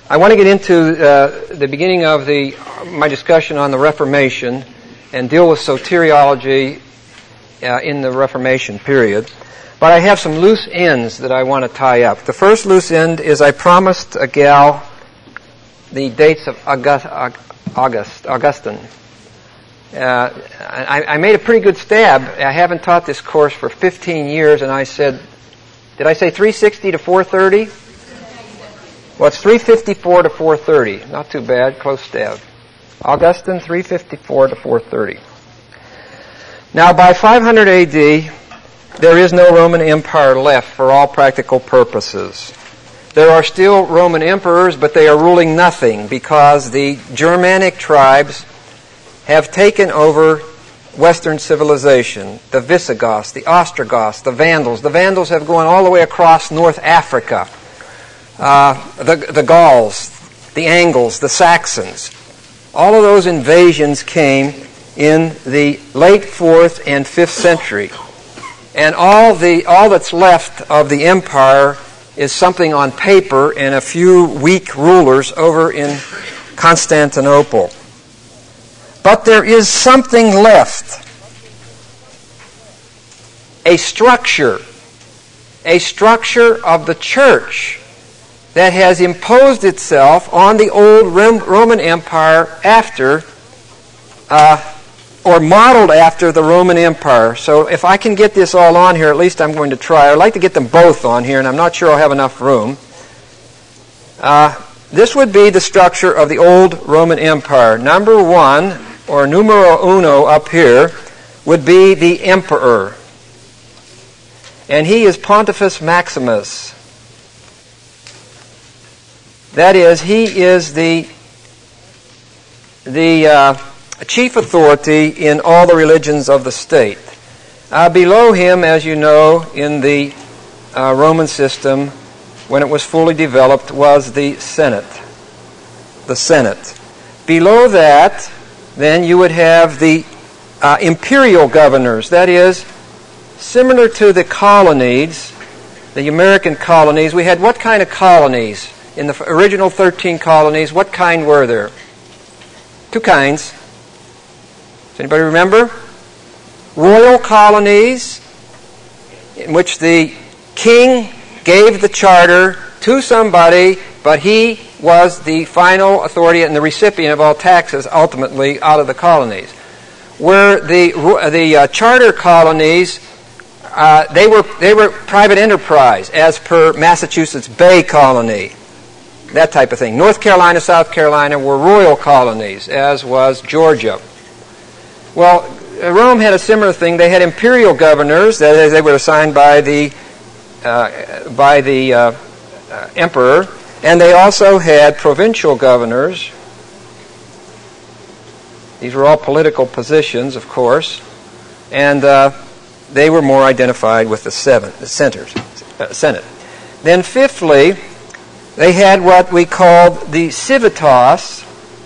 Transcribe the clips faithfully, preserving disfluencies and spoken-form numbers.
I want to get into uh, the beginning of the my discussion on the Reformation and deal with soteriology uh, in the Reformation period. But I have some loose ends that I want to tie up. The first loose end is I promised a gal the dates of August, August Augustine. Uh, I, I made a pretty good stab. I haven't taught this course for fifteen years, and I said, did I say three sixty to four thirty? Well, it's three fifty-four to four thirty. Not too bad. Close stab. Augustine, three fifty-four to four thirty. Now, by five hundred A D, there is no Roman Empire left for all practical purposes. There are still Roman emperors, but they are ruling nothing because the Germanic tribes have taken over Western civilization. The Visigoths, the Ostrogoths, the Vandals. The Vandals have gone all the way across North Africa. Uh, the, the Gauls, the Angles, the Saxons. All of those invasions came in the late fourth and fifth century. And all the all that's left of the empire is something on paper and a few weak rulers over in Constantinople. But there is something left. A structure. A structure of the church that has imposed itself on the old Roman Empire after, uh, or modeled after the Roman Empire. So if I can get this all on here, at least I'm going to try. I'd like to get them both on here, and I'm not sure I'll have enough room. Uh, this would be the structure of the old Roman Empire. Number one, or numero uno up here, would be the emperor. And he is Pontifex Maximus. That is, he is the the uh, chief authority in all the religions of the state. Uh, below him, as you know, in the uh, Roman system, when it was fully developed, was the Senate. The Senate. Below that, then you would have the uh, imperial governors. That is, similar to the colonies, the American colonies, we had what kind of colonies? In the original thirteen colonies, what kind were there? Two kinds. Does anybody remember? Royal colonies, in which the king gave the charter to somebody, but he was the final authority and the recipient of all taxes, ultimately, out of the colonies. Where the the uh, charter colonies, uh, they were they were private enterprise, as per Massachusetts Bay Colony. That type of thing. North Carolina, South Carolina were royal colonies, as was Georgia. Well, Rome had a similar thing. They had imperial governors, that is, they were assigned by the uh, by the uh, uh, emperor, and they also had provincial governors. These were all political positions, of course, and uh, they were more identified with the seven, the centers, uh, Senate. Then, fifthly, they had what we called the civitas,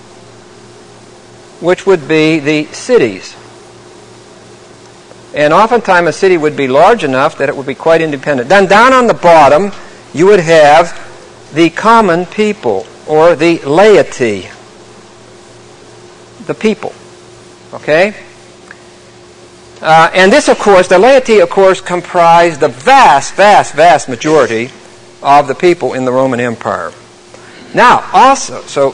which would be the cities. And oftentimes a city would be large enough that it would be quite independent. Then down on the bottom, you would have the common people, or the laity. The people. Okay? Uh, and this, of course, the laity, of course, comprised the vast, vast, vast majority of the people in the Roman Empire. Now, also, so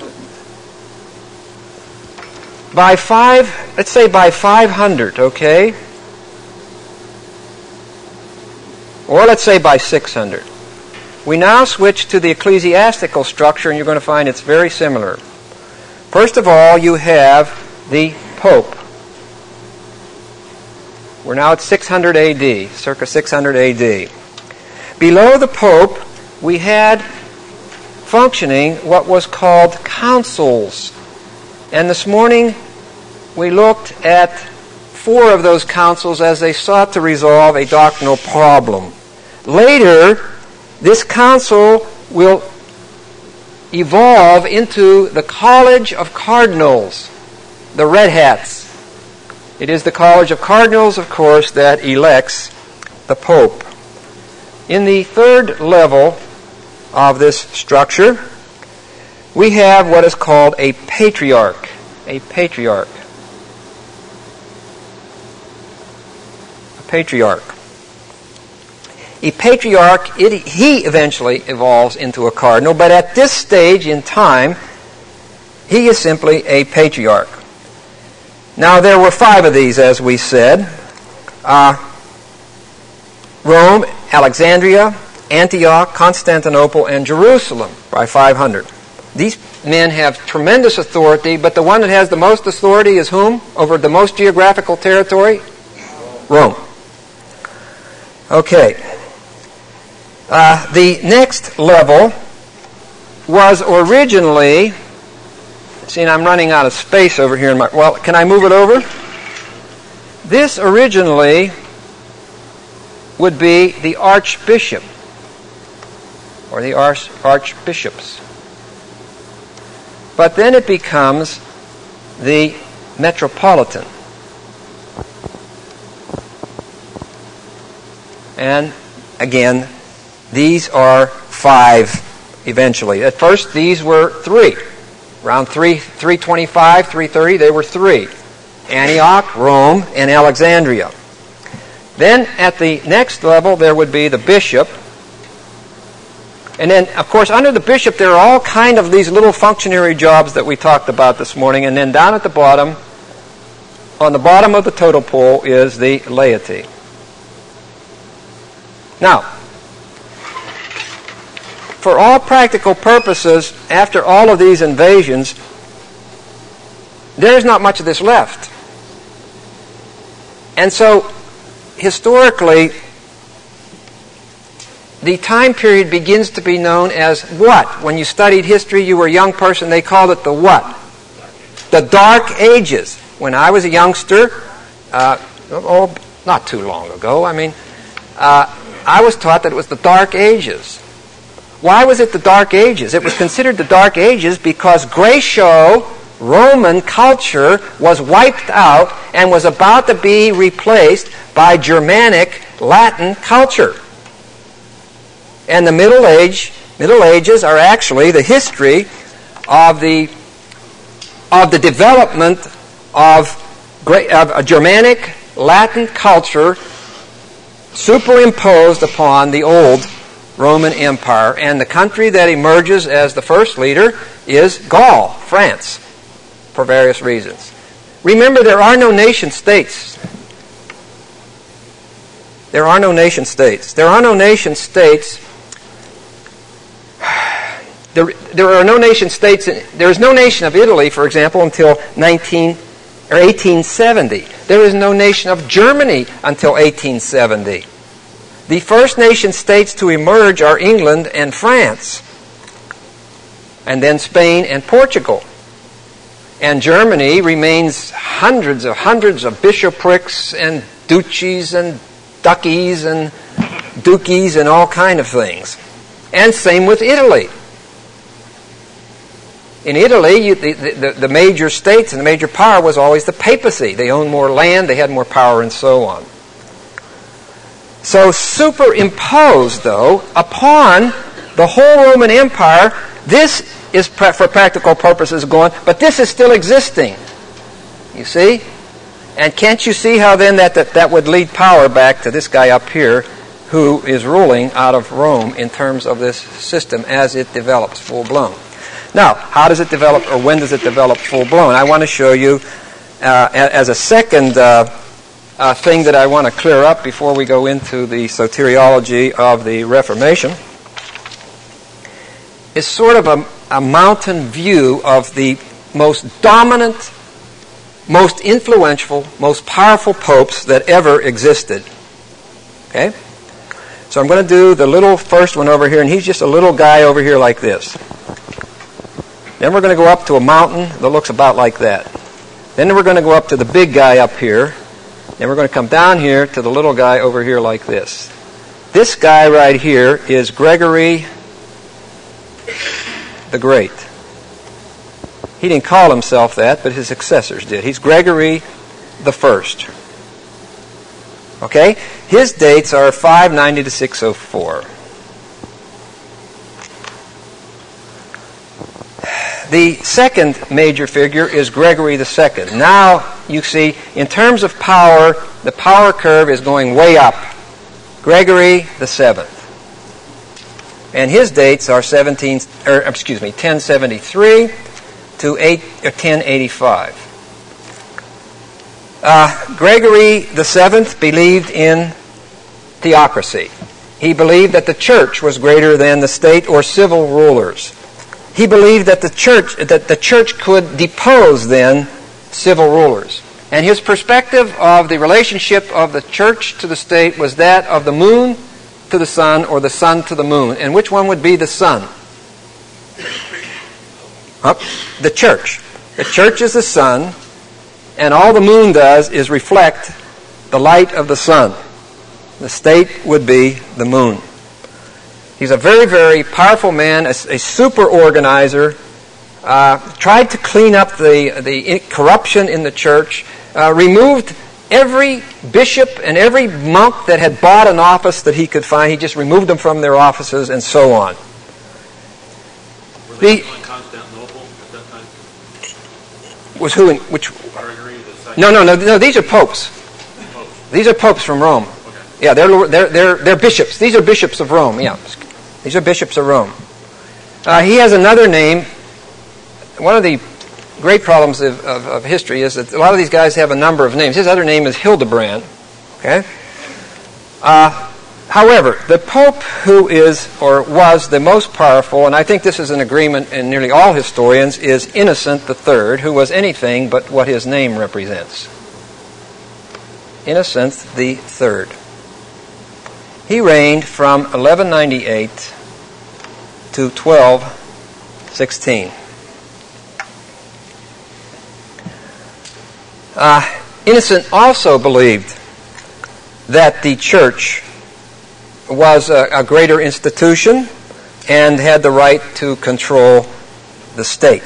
by five, let's say by five hundred, okay? Or let's say by six hundred. We now switch to the ecclesiastical structure, and you're going to find it's very similar. First of all, you have the Pope. We're now at six hundred A D, circa six hundred A D. Below the Pope, we had functioning what was called councils. And this morning we looked at four of those councils as they sought to resolve a doctrinal problem. Later, this council will evolve into the College of Cardinals, the Red Hats. It is the College of Cardinals, of course, that elects the Pope. In the third level of this structure, we have what is called a patriarch. A patriarch. A patriarch. A patriarch, it, he eventually evolves into a cardinal, but at this stage in time, he is simply a patriarch. Now, there were five of these, as we said. Uh, Rome, Alexandria, Antioch, Constantinople, and Jerusalem by five hundred. These men have tremendous authority, but the one that has the most authority is whom? Over the most geographical territory? Rome. Okay. Uh, the next level was originally... See, I'm running out of space over here in my... Well, can I move it over? This originally would be the archbishop, or the arch, archbishops. But then it becomes the metropolitan. And again, these are five eventually. At first, these were three. Around three, three twenty-five, three thirty, they were three. Antioch, Rome, and Alexandria. Then at the next level, there would be the bishop. And then, of course, under the bishop, there are all kind of these little functionary jobs that we talked about this morning. And then down at the bottom, on the bottom of the totem pole, is the laity. Now, for all practical purposes, after all of these invasions, there's not much of this left. And so, historically, the time period begins to be known as what? When you studied history, you were a young person, they called it the what? The Dark Ages. When I was a youngster, uh, oh, not too long ago, I mean, uh, I was taught that it was the Dark Ages. Why was it the Dark Ages? It was considered the Dark Ages because Graeco-Roman culture was wiped out and was about to be replaced by Germanic Latin culture. And the Middle Age, Middle Ages are actually the history of the of the development of, of a Germanic Latin culture superimposed upon the old Roman Empire. And the country that emerges as the first leader is Gaul, France, for various reasons. Remember, there are no nation states. There are no nation states. There are no nation states. There, there are no nation states. In, there is no nation of Italy, for example, until nineteen or eighteen seventy. There is no nation of Germany until eighteen seventy. The first nation states to emerge are England and France, and then Spain and Portugal. And Germany remains hundreds of hundreds of bishoprics and duchies and duchies and duchies and all kind of things. And same with Italy. In Italy, you, the, the, the major states and the major power was always the papacy. They owned more land, they had more power, and so on. So superimposed, though, upon the whole Roman Empire, this is pra- for practical purposes going, but this is still existing. You see? And can't you see how then that, that, that would lead power back to this guy up here who is ruling out of Rome in terms of this system as it develops full-blown. Now, how does it develop, or when does it develop full-blown? I want to show you uh, as a second uh, uh, thing that I want to clear up before we go into the soteriology of the Reformation. It's sort of a, a mountain view of the most dominant, most influential, most powerful popes that ever existed. Okay? So I'm going to do the little first one over here, and he's just a little guy over here like this. Then we're going to go up to a mountain that looks about like that. Then we're going to go up to the big guy up here. Then we're going to come down here to the little guy over here like this. This guy right here is Gregory the Great. He didn't call himself that, but his successors did. He's Gregory the First. Okay? His dates are five ninety to six oh four. The second major figure is Gregory the Second. Now, you see, in terms of power, the power curve is going way up. Gregory the Seventh. And his dates are seventeen, or excuse me, ten seventy-three to eight, or ten eighty-five. Uh, Gregory the Seventh believed in theocracy. He believed that the church was greater than the state or civil rulers. He believed that the church that the church could depose then civil rulers. And his perspective of the relationship of the church to the state was that of the moon to the sun, or the sun to the moon. And which one would be the sun? Up, the church. The church is the sun, and all the moon does is reflect the light of the sun. The state would be the moon. He's a very, very powerful man, a, a super organizer, uh, tried to clean up the, the corruption in the church, uh, removed every bishop and every monk that had bought an office that he could find. He just removed them from their offices and so on. Were they The, in Constantinople at that time? was who in, which? Gregory the Second? No, no, no, no, these are popes. Popes. These are popes from Rome. Okay. Yeah, they're, they're, they're, they're bishops. These are bishops of Rome, yeah. These are bishops of Rome. Uh, he has another name. One of the great problems of, of, of history is that a lot of these guys have a number of names. His other name is Hildebrand. Okay? Uh, however, the Pope who is, or was, the most powerful, and I think this is an agreement in nearly all historians, is Innocent the Third, who was anything but what his name represents. Innocent the Third. He reigned from eleven ninety-eight to twelve sixteen. Uh, Innocent also believed that the church was a, a greater institution and had the right to control the state.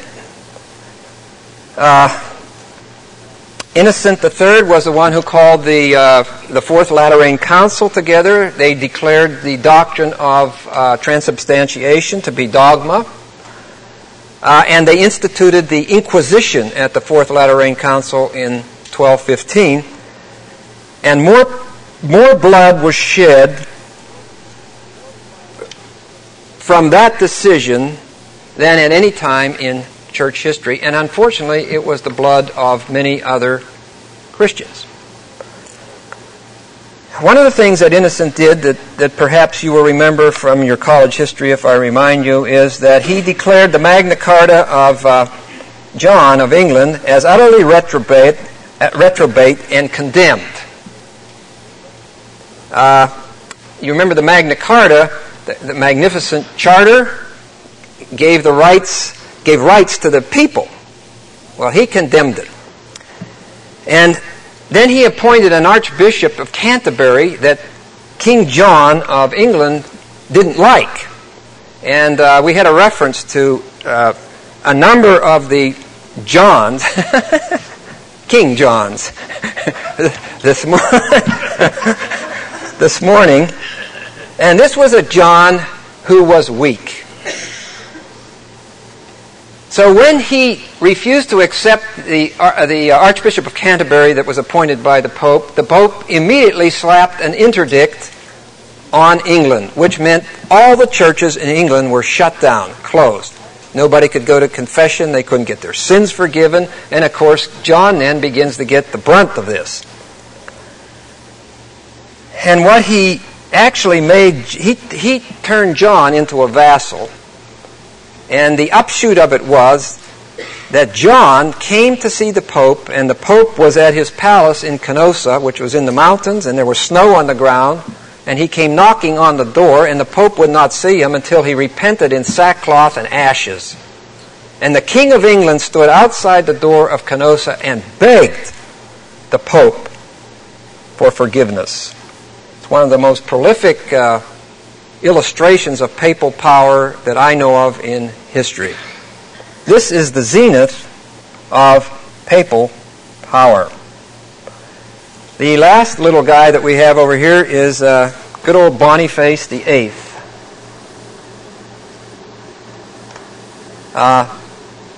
Uh, Innocent the Third was the one who called the uh, the Fourth Lateran Council together. They declared the doctrine of uh, transubstantiation to be dogma. Uh, and they instituted the Inquisition at the Fourth Lateran Council in twelve fifteen. And more, more blood was shed from that decision than at any time in church history. And unfortunately, it was the blood of many other Christians. One of the things that Innocent did that, that perhaps you will remember from your college history, if I remind you, is that he declared the Magna Carta of uh, John of England as utterly reprobate, uh, reprobate and condemned. Uh, you remember the Magna Carta, the, the magnificent charter, gave the rights, gave rights to the people. Well, he condemned it. And then he appointed an Archbishop of Canterbury that King John of England didn't like. And uh, we had a reference to uh, a number of the Johns, King Johns, this, mor- this morning. And this was a John who was weak. So when he refused to accept the, uh, the Archbishop of Canterbury that was appointed by the Pope, the Pope immediately slapped an interdict on England, which meant all the churches in England were shut down, closed. Nobody could go to confession, they couldn't get their sins forgiven, and of course John then begins to get the brunt of this. And what he actually made, he, he turned John into a vassal. And the upshot of it was that John came to see the Pope, and the Pope was at his palace in Canossa, which was in the mountains, and there was snow on the ground, and he came knocking on the door, and the Pope would not see him until he repented in sackcloth and ashes. And the King of England stood outside the door of Canossa and begged the Pope for forgiveness. It's one of the most prolific uh, illustrations of papal power that I know of in history. This is the zenith of papal power. The last little guy that we have over here is uh, good old Boniface the Eighth. Uh,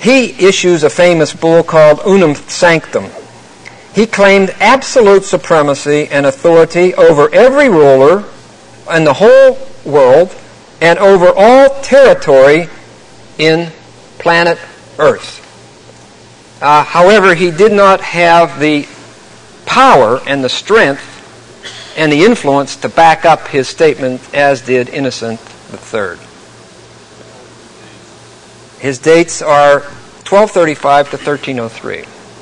he issues a famous bull called Unum Sanctum. He claimed absolute supremacy and authority over every ruler in the whole world and over all territory in planet Earth. Uh, however, he did not have the power and the strength and the influence to back up his statement, as did Innocent the Third. His dates are twelve thirty-five to thirteen oh three.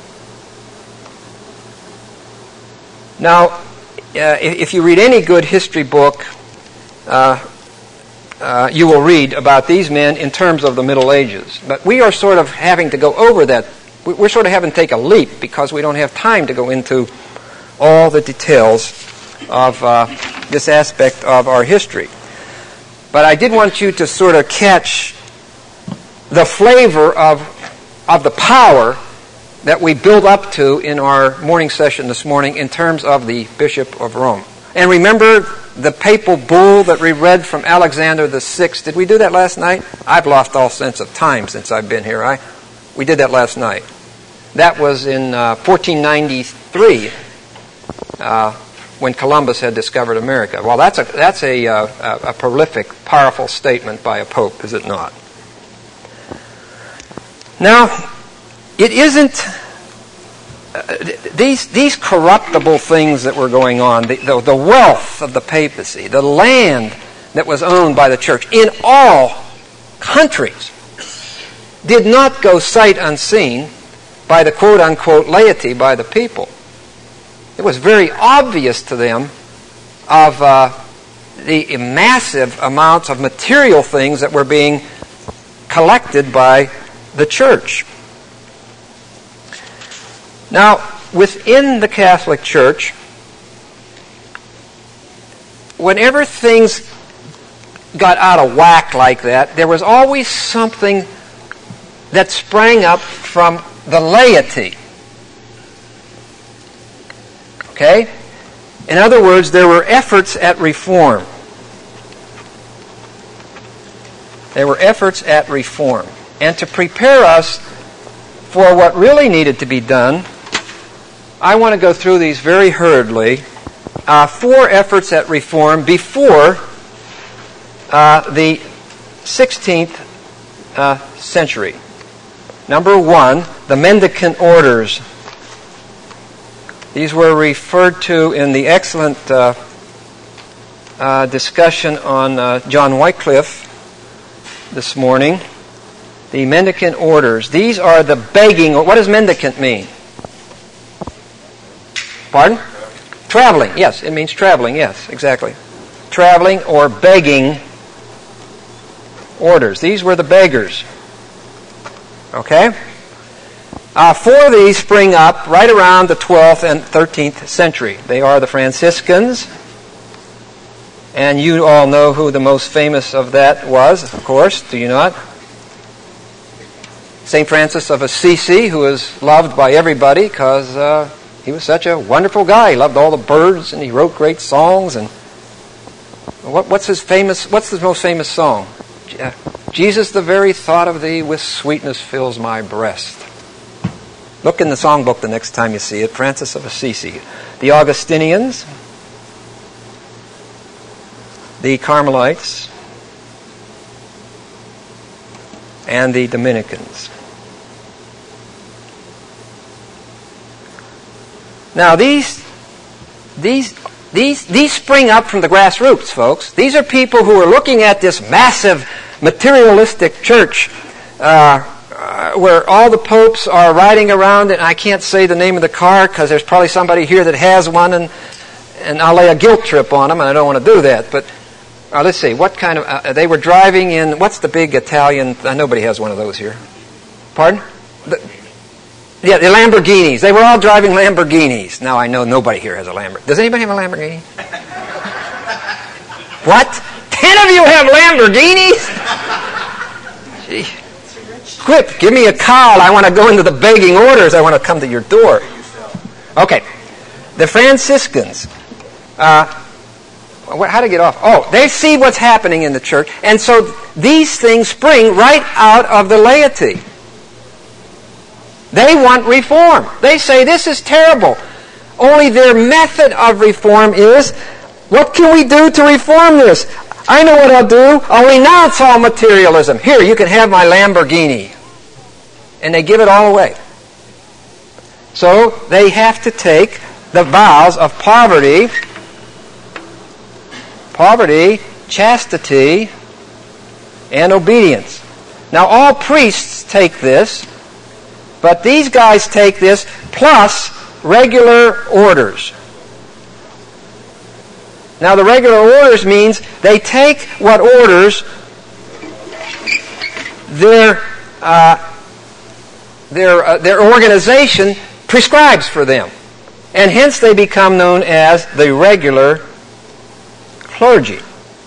Now, uh, if you read any good history book, uh, uh, you will read about these men in terms of the Middle Ages. But we are sort of having to go over that. We're sort of having to take a leap because we don't have time to go into all the details of uh, this aspect of our history. But I did want you to sort of catch the flavor of, of the power that we build up to in our morning session this morning in terms of the Bishop of Rome. And remember the papal bull that we read from Alexander the Sixth? Did we do that last night? I've lost all sense of time since I've been here. I, we did that last night. That was in uh, fourteen ninety-three uh, when Columbus had discovered America. Well, that's a, that's a, uh, a, a prolific, powerful statement by a pope, is it not? Now, it isn't uh, these these corruptible things that were going on, the, the, the wealth of the papacy, the land that was owned by the church in all countries did not go sight unseen by the quote-unquote laity, by the people. It was very obvious to them of uh, the massive amounts of material things that were being collected by the church. Now, within the Catholic Church, whenever things got out of whack like that, there was always something that sprang up from the laity. Okay? In other words, there were efforts at reform. There were efforts at reform. And to prepare us for what really needed to be done, I want to go through these very hurriedly. Uh, four efforts at reform before uh, the sixteenth uh, century. Number one, the mendicant orders. These were referred to in the excellent uh, uh, discussion on uh, John Wycliffe this morning. The mendicant orders. These are the begging. What does mendicant mean? Pardon? Traveling. Yes, it means traveling. Yes, exactly. Traveling or begging orders. These were the beggars. Okay? Uh, four of these spring up right around the twelfth and thirteenth century. They are the Franciscans. And you all know who the most famous of that was, of course, do you not? Saint Francis of Assisi, who was loved by everybody because uh, he was such a wonderful guy. He loved all the birds and he wrote great songs. And what, what's his famous? What's the most famous song? Jesus, the very thought of thee with sweetness fills my breast. Look in the songbook the next time you see it. Francis of Assisi. The Augustinians, the Carmelites, and the Dominicans. Now these these these these spring up from the grassroots, folks. These are people who are looking at this massive materialistic church uh, uh, where all the popes are riding around, and I can't say the name of the car because there's probably somebody here that has one, and and I'll lay a guilt trip on them, and I don't want to do that. But uh, let's see, what kind of uh, they were driving in? What's the big Italian? Uh, nobody has one of those here. Pardon? The, Yeah, the Lamborghinis. They were all driving Lamborghinis. Now I know nobody here has a Lamborghini. Does anybody have a Lamborghini? What? Ten of you have Lamborghinis? Gee. Quip, give me a call. I want to go into the begging orders. I want to come to your door. Okay. The Franciscans. Uh, how to get off? Oh, they see what's happening in the church. And so these things spring right out of the laity. They want reform. They say this is terrible. Only their method of reform is, what can we do to reform this? I know what I'll do. I'll renounce all materialism. Here, you can have my Lamborghini. And they give it all away. So they have to take the vows of poverty, poverty, chastity, and obedience. Now all priests take this, but these guys take this plus regular orders. Now the regular orders means they take what orders their uh, their uh, their organization prescribes for them, and hence they become known as the regular clergy.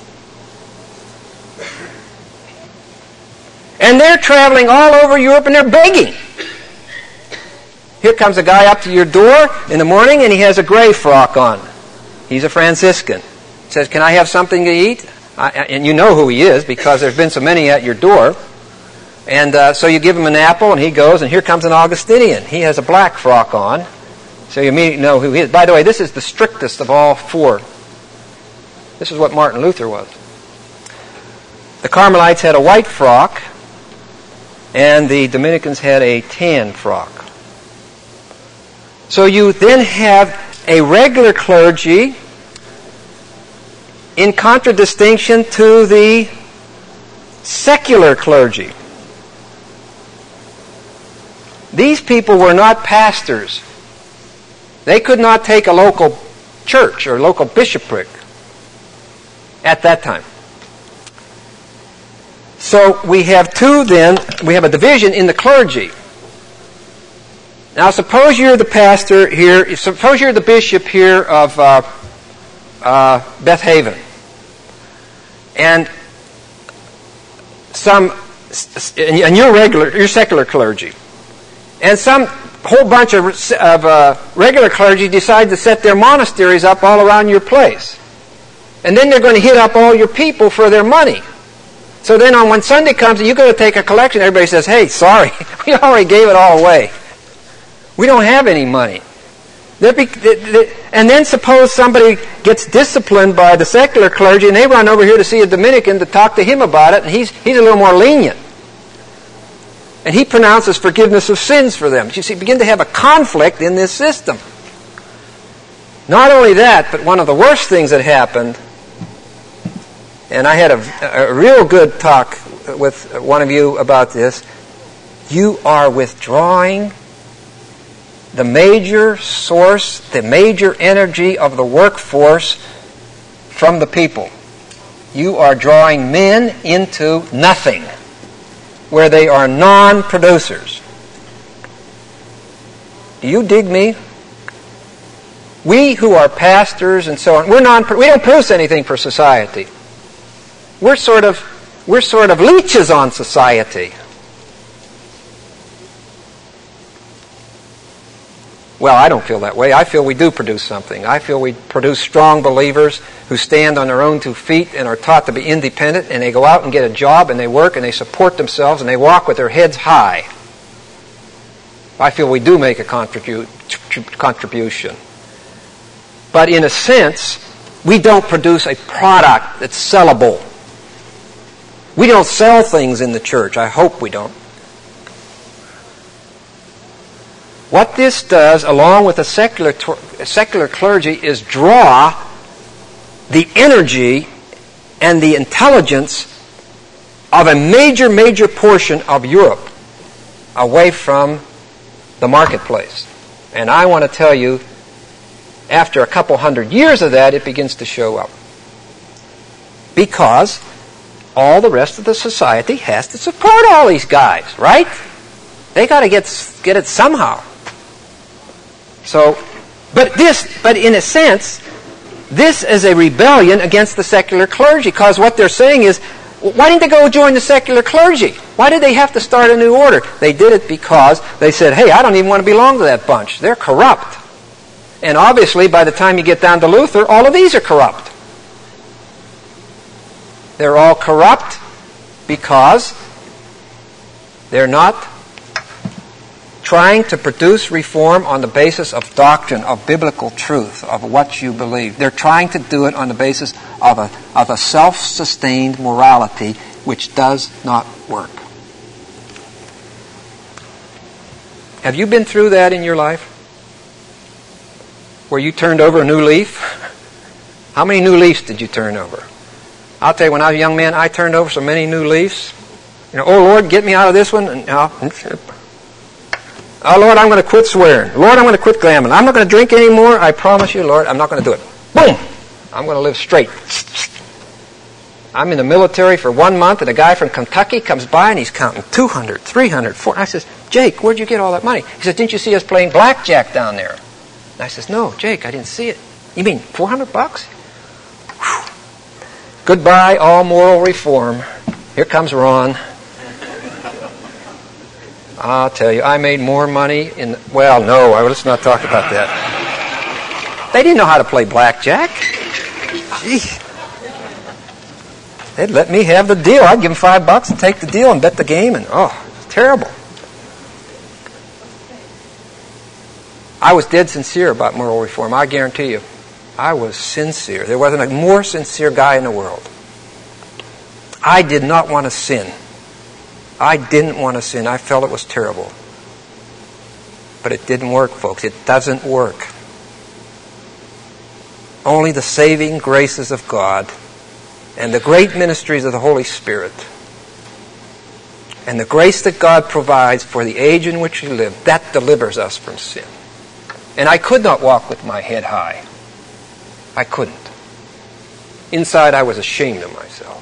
And they're traveling all over Europe and they're begging. Here comes a guy up to your door in the morning and he has a gray frock on. He's a Franciscan. He says, "Can I have something to eat?" I, and you know who he is because there's been so many at your door. And uh, so you give him an apple and he goes, and here comes an Augustinian. He has a black frock on. So you immediately know who he is. By the way, this is the strictest of all four. This is what Martin Luther was. The Carmelites had a white frock, and the Dominicans had a tan frock. So you then have a regular clergy in contradistinction to the secular clergy. These people were not pastors. They could not take a local church or local bishopric at that time. So we have two then, we have a division in the clergy. Now suppose you're the pastor here, suppose you're the bishop here of uh, uh, Beth Haven. And some, and you're regular, you're secular clergy. And some whole bunch of, of uh, regular clergy decide to set their monasteries up all around your place. And then they're going to hit up all your people for their money. So then on when Sunday comes and you go to take a collection, everybody says, "Hey, sorry, we already gave it all away. We don't have any money." Be, and then suppose somebody gets disciplined by the secular clergy and they run over here to see a Dominican to talk to him about it, and he's, he's a little more lenient. And he pronounces forgiveness of sins for them. You see, begin to have a conflict in this system. Not only that, but one of the worst things that happened, and I had a, a real good talk with one of you about this, you are withdrawing the major source, the major energy of the workforce from the people. You are drawing men into nothing, where they are non-producers. Do you dig me? We who are pastors and so on, we're non, we don't produce anything for society. We're sort of, we're sort of leeches on society. Well, I don't feel that way. I feel we do produce something. I feel we produce strong believers who stand on their own two feet and are taught to be independent, and they go out and get a job and they work and they support themselves and they walk with their heads high. I feel we do make a contribu- contribution. But in a sense, we don't produce a product that's sellable. We don't sell things in the church. I hope we don't. What this does, along with the secular secular clergy, is draw the energy and the intelligence of a major, major portion of Europe away from the marketplace. And I want to tell you, after a couple hundred years of that, it begins to show up. Because all the rest of the society has to support all these guys, right? They got to get get it somehow. So, but this, but in a sense, this is a rebellion against the secular clergy, because what they're saying is, why didn't they go join the secular clergy? Why did they have to start a new order? They did it because they said, "Hey, I don't even want to belong to that bunch. They're corrupt." And obviously, by the time you get down to Luther, all of these are corrupt. They're all corrupt because they're not trying to produce reform on the basis of doctrine, of biblical truth, of what you believe. They're trying to do it on the basis of a, of a self-sustained morality which does not work. Have you been through that in your life? Where you turned over a new leaf? How many new leaves did you turn over? I'll tell you, when I was a young man, I turned over so many new leaves. You know, oh Lord, get me out of this one. And, oh, oh Lord, I'm going to quit swearing. Lord, I'm going to quit gambling. I'm not going to drink anymore. I promise you, Lord, I'm not going to do it. Boom! I'm going to live straight. I'm in the military for one month, and a guy from Kentucky comes by, and he's counting two hundred, three hundred, four hundred. I says, Jake, where'd you get all that money? He says, didn't you see us playing blackjack down there? And I says, no, Jake, I didn't see it. You mean four hundred bucks? Whew. Goodbye, all moral reform. Here comes Ron. I'll tell you, I made more money in... The, well, no, let's not talk about that. They didn't know how to play blackjack. Gee. They'd let me have the deal. I'd give them five bucks and take the deal and bet the game. And oh, it's terrible. I was dead sincere about moral reform. I guarantee you. I was sincere. There wasn't a more sincere guy in the world. I did not want to sin. I didn't want to sin. I felt it was terrible. But it didn't work, folks. It doesn't work. Only the saving graces of God and the great ministries of the Holy Spirit and the grace that God provides for the age in which we live, that delivers us from sin. And I could not walk with my head high. I couldn't. Inside, I was ashamed of myself.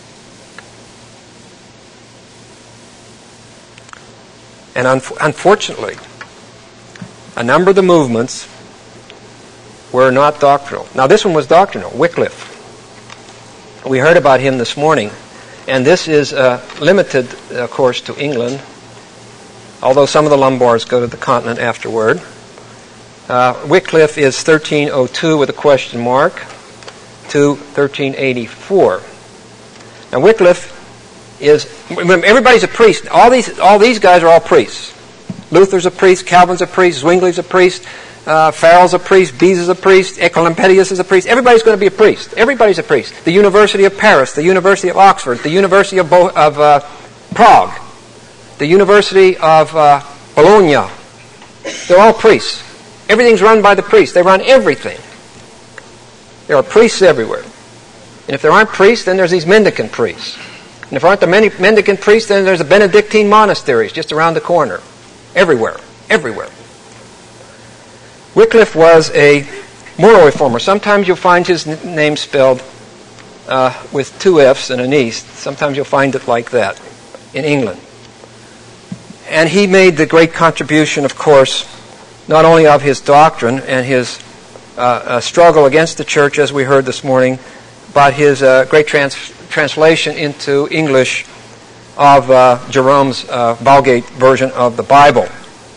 And un- unfortunately, a number of the movements were not doctrinal. Now, this one was doctrinal, Wycliffe. We heard about him this morning. And this is uh, limited, of course, to England, although some of the Lombards go to the continent afterward. Uh, Wycliffe is thirteen oh two with a question mark to thirteen eighty-four. Now, Wycliffe is, remember, everybody's a priest. All these, all these guys are all priests. Luther's a priest, Calvin's a priest, Zwingli's a priest, uh, Farel's a priest, Beze is a priest, Ecolampadius is a priest. Everybody's going to be a priest. Everybody's a priest. The University of Paris, the University of Oxford, the University of, Bo- of uh, Prague, the University of uh, Bologna. They're all priests. Everything's run by the priests. They run everything. There are priests everywhere. And if there aren't priests, then there's these mendicant priests. And if there aren't the many mendicant priests, then there's the Benedictine monasteries just around the corner. Everywhere. Everywhere. Wycliffe was a moral reformer. Sometimes you'll find his n- name spelled uh, with two F's and an E. Sometimes you'll find it like that in England. And he made the great contribution, of course, not only of his doctrine and his uh, uh, struggle against the church, as we heard this morning, but his uh, great trans- translation into English of uh, Jerome's uh, Vulgate version of the Bible.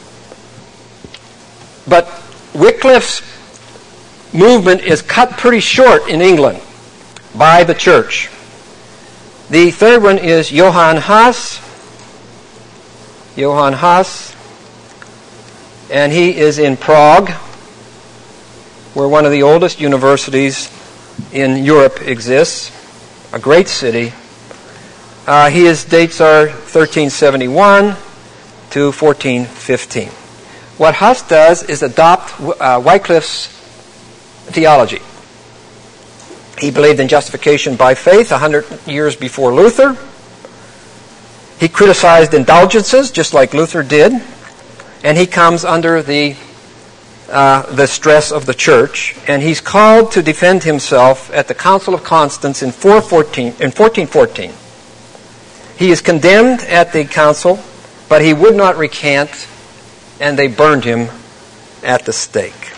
But Wycliffe's movement is cut pretty short in England by the church. The third one is Johann Huss. Johann Huss. And he is in Prague, where one of the oldest universities in Europe exists, a great city. Uh, his dates are thirteen seventy-one to fourteen fifteen. What Huss does is adopt uh, Wycliffe's theology. He believed in justification by faith a hundred years before Luther. He criticized indulgences, just like Luther did. And he comes under the uh, the stress of the church, and he's called to defend himself at the Council of Constance in four fourteen in fourteen fourteen. He is condemned at the council, but he would not recant, and they burned him at the stake.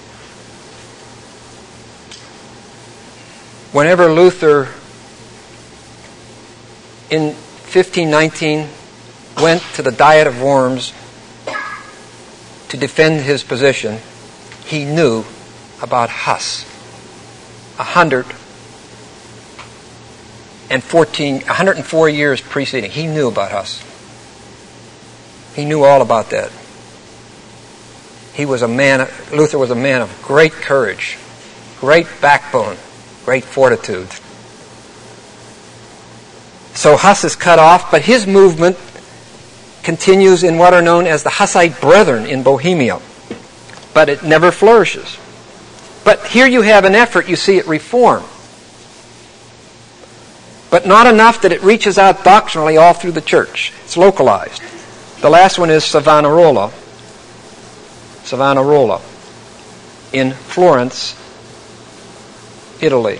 Whenever Luther in fifteen nineteen went to the Diet of Worms to defend his position, he knew about Huss. A hundred and fourteen, a hundred and four years preceding, he knew about Huss. He knew all about that. he was a man, Luther was a man of great courage, great backbone, great fortitude. So Huss is cut off, but his movement continues in what are known as the Hussite Brethren in Bohemia. But it never flourishes. But here you have an effort, you see, at reform. But not enough that it reaches out doctrinally all through the church. It's localized. The last one is Savonarola. Savonarola in Florence, Italy.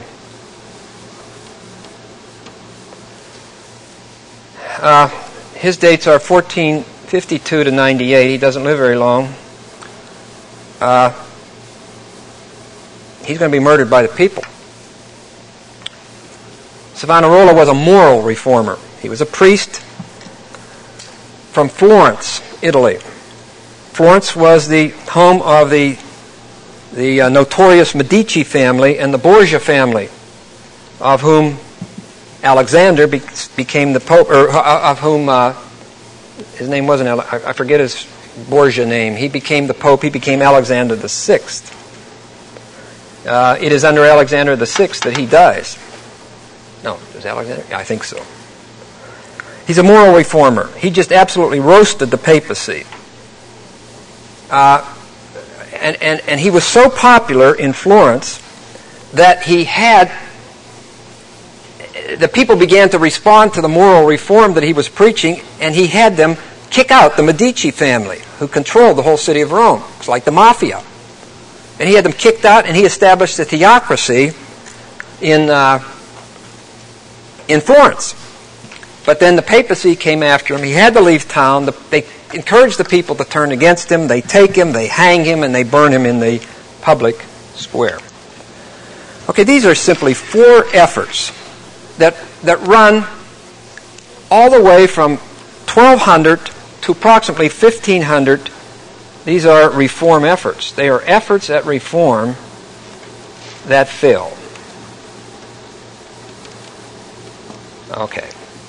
Uh, his dates are fourteen fifty-two to ninety-eight. He doesn't live very long. Uh, he's going to be murdered by the people. Savonarola was a moral reformer. He was a priest from Florence, Italy. Florence was the home of the the uh, notorious Medici family and the Borgia family, of whom Alexander be- became the pope, or uh, of whom uh, his name wasn't, Ale- I forget his Borgia name. He became the pope. He became Alexander the Sixth. Uh, it is under Alexander the Sixth that he dies. No, is Alexander? Yeah, I think so. He's a moral reformer. He just absolutely roasted the papacy. Uh, and, and, and he was so popular in Florence that he had, the people began to respond to the moral reform that he was preaching, and he had them kick out the Medici family, who controlled the whole city of Rome. It's like the mafia. And he had them kicked out, and he established a theocracy in uh, in Florence. But then the papacy came after him. He had to leave town. The, they encouraged the people to turn against him. They take him, they hang him, and they burn him in the public square. Okay, these are simply four efforts that that run all the way from twelve hundred to approximately fifteen hundred. These are reform efforts. They are efforts at reform that fail. Okay.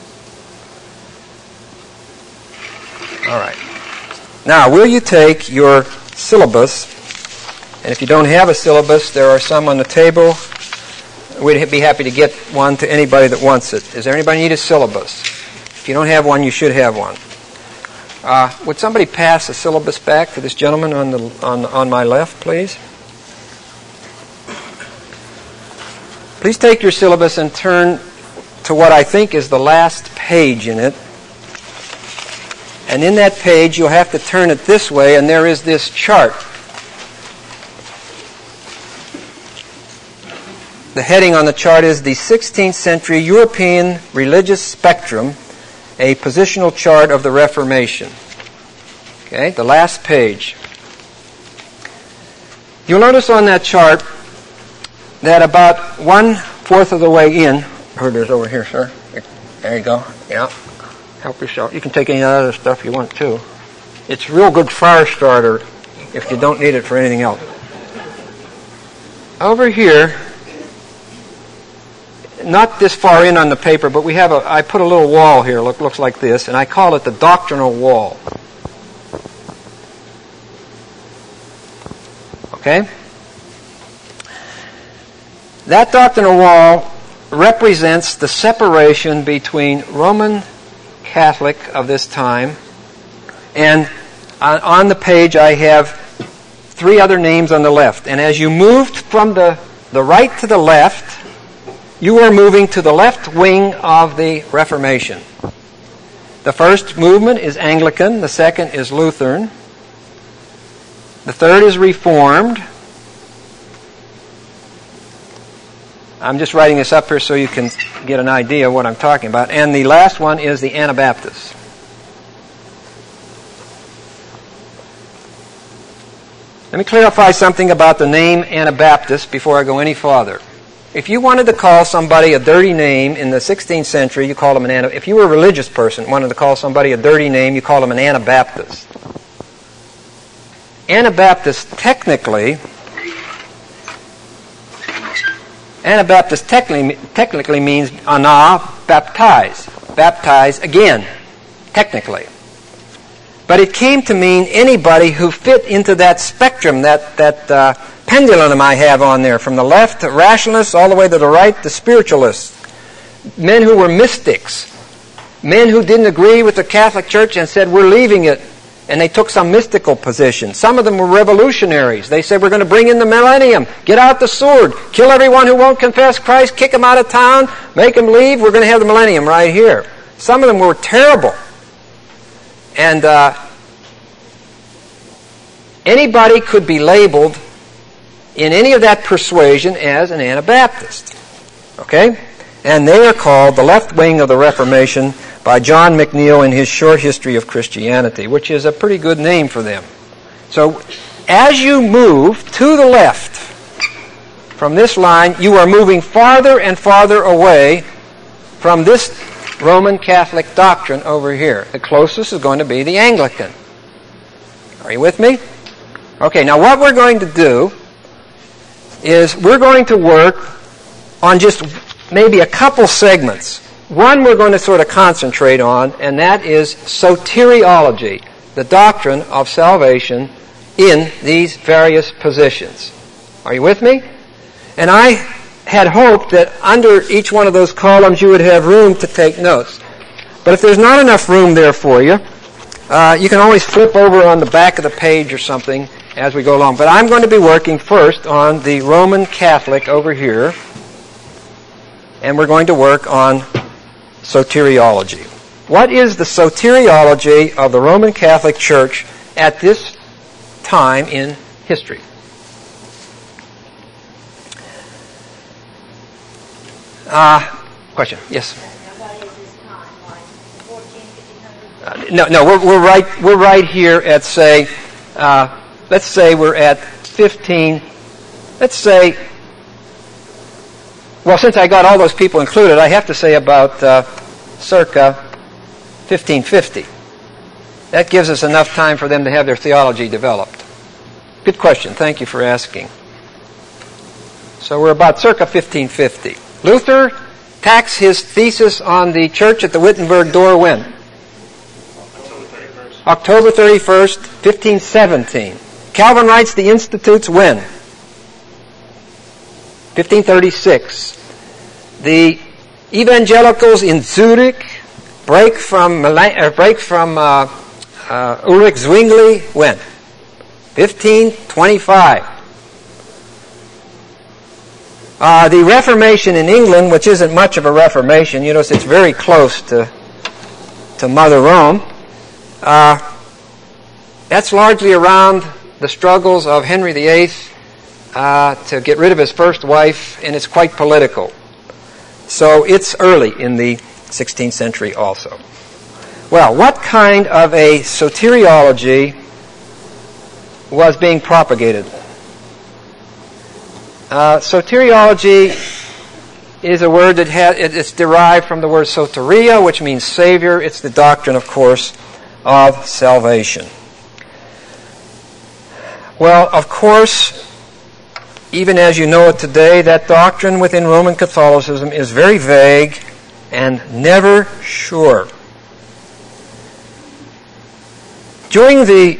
All right. Now, will you take your syllabus, and if you don't have a syllabus, there are some on the table. We'd be happy to get one to anybody that wants it. Does anybody need a syllabus? If you don't have one, you should have one. Uh, would somebody pass a syllabus back to this gentleman on the on on my left, please? Please take your syllabus and turn to what I think is the last page in it. And in that page, you'll have to turn it this way, and there is this chart. The heading on the chart is the sixteenth century European Religious Spectrum, a positional chart of the Reformation. Okay, the last page. You'll notice on that chart that about one-fourth of the way in, Herder's over here, sir. There you go. Yeah. Help yourself. You can take any other stuff you want, too. It's real good fire starter if you don't need it for anything else. Over here, not this far in on the paper, but we have a, I put a little wall here, look, looks like this, and I call it the doctrinal wall. Okay? That doctrinal wall represents the separation between Roman Catholic of this time, and on, on the page I have three other names on the left. And as you moved from the, the right to the left, you are moving to the left wing of the Reformation. The first movement is Anglican, the second is Lutheran, the third is Reformed. I'm just writing this up here so you can get an idea of what I'm talking about. And the last one is the Anabaptist. Let me clarify something about the name Anabaptist before I go any farther. If you wanted to call somebody a dirty name in the sixteenth century, you called them an Anabaptist. If you were a religious person, wanted to call somebody a dirty name, you called them an Anabaptist. Anabaptist technically... Anabaptist technically, technically means ana, baptize. Baptize again, technically. but it came to mean anybody who fit into that spectrum, that, that uh, pendulum I have on there, from the left to rationalists all the way to the right to spiritualists. Men who were mystics. Men who didn't agree with the Catholic Church and said, we're leaving it. And they took some mystical position. Some of them were revolutionaries. They said, we're going to bring in the millennium. Get out the sword. Kill everyone who won't confess Christ. Kick them out of town. Make them leave. We're going to have the millennium right here. Some of them were terrible. And uh, anybody could be labeled in any of that persuasion as an Anabaptist. Okay? And they are called the left wing of the Reformation by John McNeil in his Short History of Christianity, which is a pretty good name for them. So, as you move to the left from this line, you are moving farther and farther away from this Roman Catholic doctrine over here. The closest is going to be the Anglican. Are you with me? Okay, now what we're going to do is we're going to work on just maybe a couple segments. One we're going to sort of concentrate on, and that is soteriology, the doctrine of salvation in these various positions. Are you with me? And I had hoped that under each one of those columns you would have room to take notes. But if there's not enough room there for you, uh, you can always flip over on the back of the page or something as we go along. But I'm going to be working first on the Roman Catholic over here, and we're going to work on soteriology. What is the soteriology of the Roman Catholic Church at this time in history? Uh, question? Yes. Uh, no, no, we're we're right we're right here at say, uh, let's say we're at fifteen. Let's say. Well, since I got all those people included, I have to say about uh, circa fifteen fifty. That gives us enough time for them to have their theology developed. Good question. Thank you for asking. So we're about circa fifteen fifty. Luther tacks his thesis on the church at the Wittenberg door when? October thirty-first. October thirty-first, fifteen seventeen. Calvin writes the Institutes when? fifteen thirty-six. The evangelicals in Zurich break from uh, break from uh, uh, Ulrich Zwingli when? fifteen twenty-five. Uh, the Reformation in England, which isn't much of a Reformation, you notice it's very close to to Mother Rome. Uh, that's largely around the struggles of Henry the Eighth uh, to get rid of his first wife, and it's quite political. So it's early in the sixteenth century also. Well, what kind of a soteriology was being propagated? Uh, soteriology is a word that has, it's derived from the word soteria, which means Savior. It's the doctrine, of course, of salvation. Well, of course, even as you know it today, that doctrine within Roman Catholicism is very vague and never sure. During the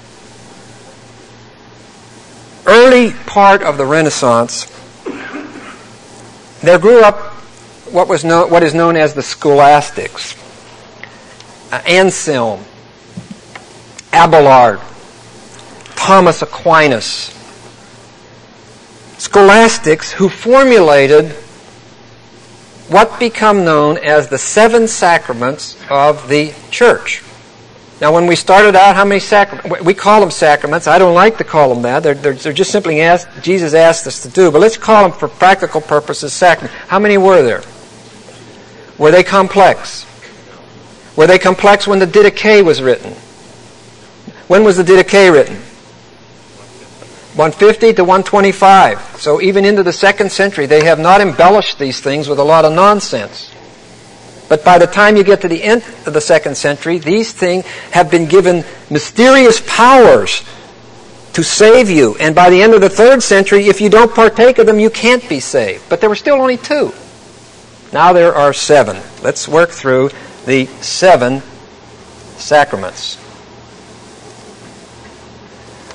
early part of the Renaissance, there grew up what was known, what is known as the scholastics. Uh, Anselm, Abelard, Thomas Aquinas. Scholastics who formulated what become known as the seven sacraments of the church. Now, when we started out, how many sacraments? We call them sacraments. I don't like to call them that. They're, they're, they're just simply asked, Jesus asked us to do. But let's call them, for practical purposes, sacraments. How many were there? Were they complex? Were they complex when the Didache was written? When was the Didache written? one fifty to one twenty-five. So even into the second century, they have not embellished these things with a lot of nonsense. But by the time you get to the end of the second century, these things have been given mysterious powers to save you. And by the end of the third century, if you don't partake of them, you can't be saved. But there were still only two. Now there are seven. Let's work through the seven sacraments.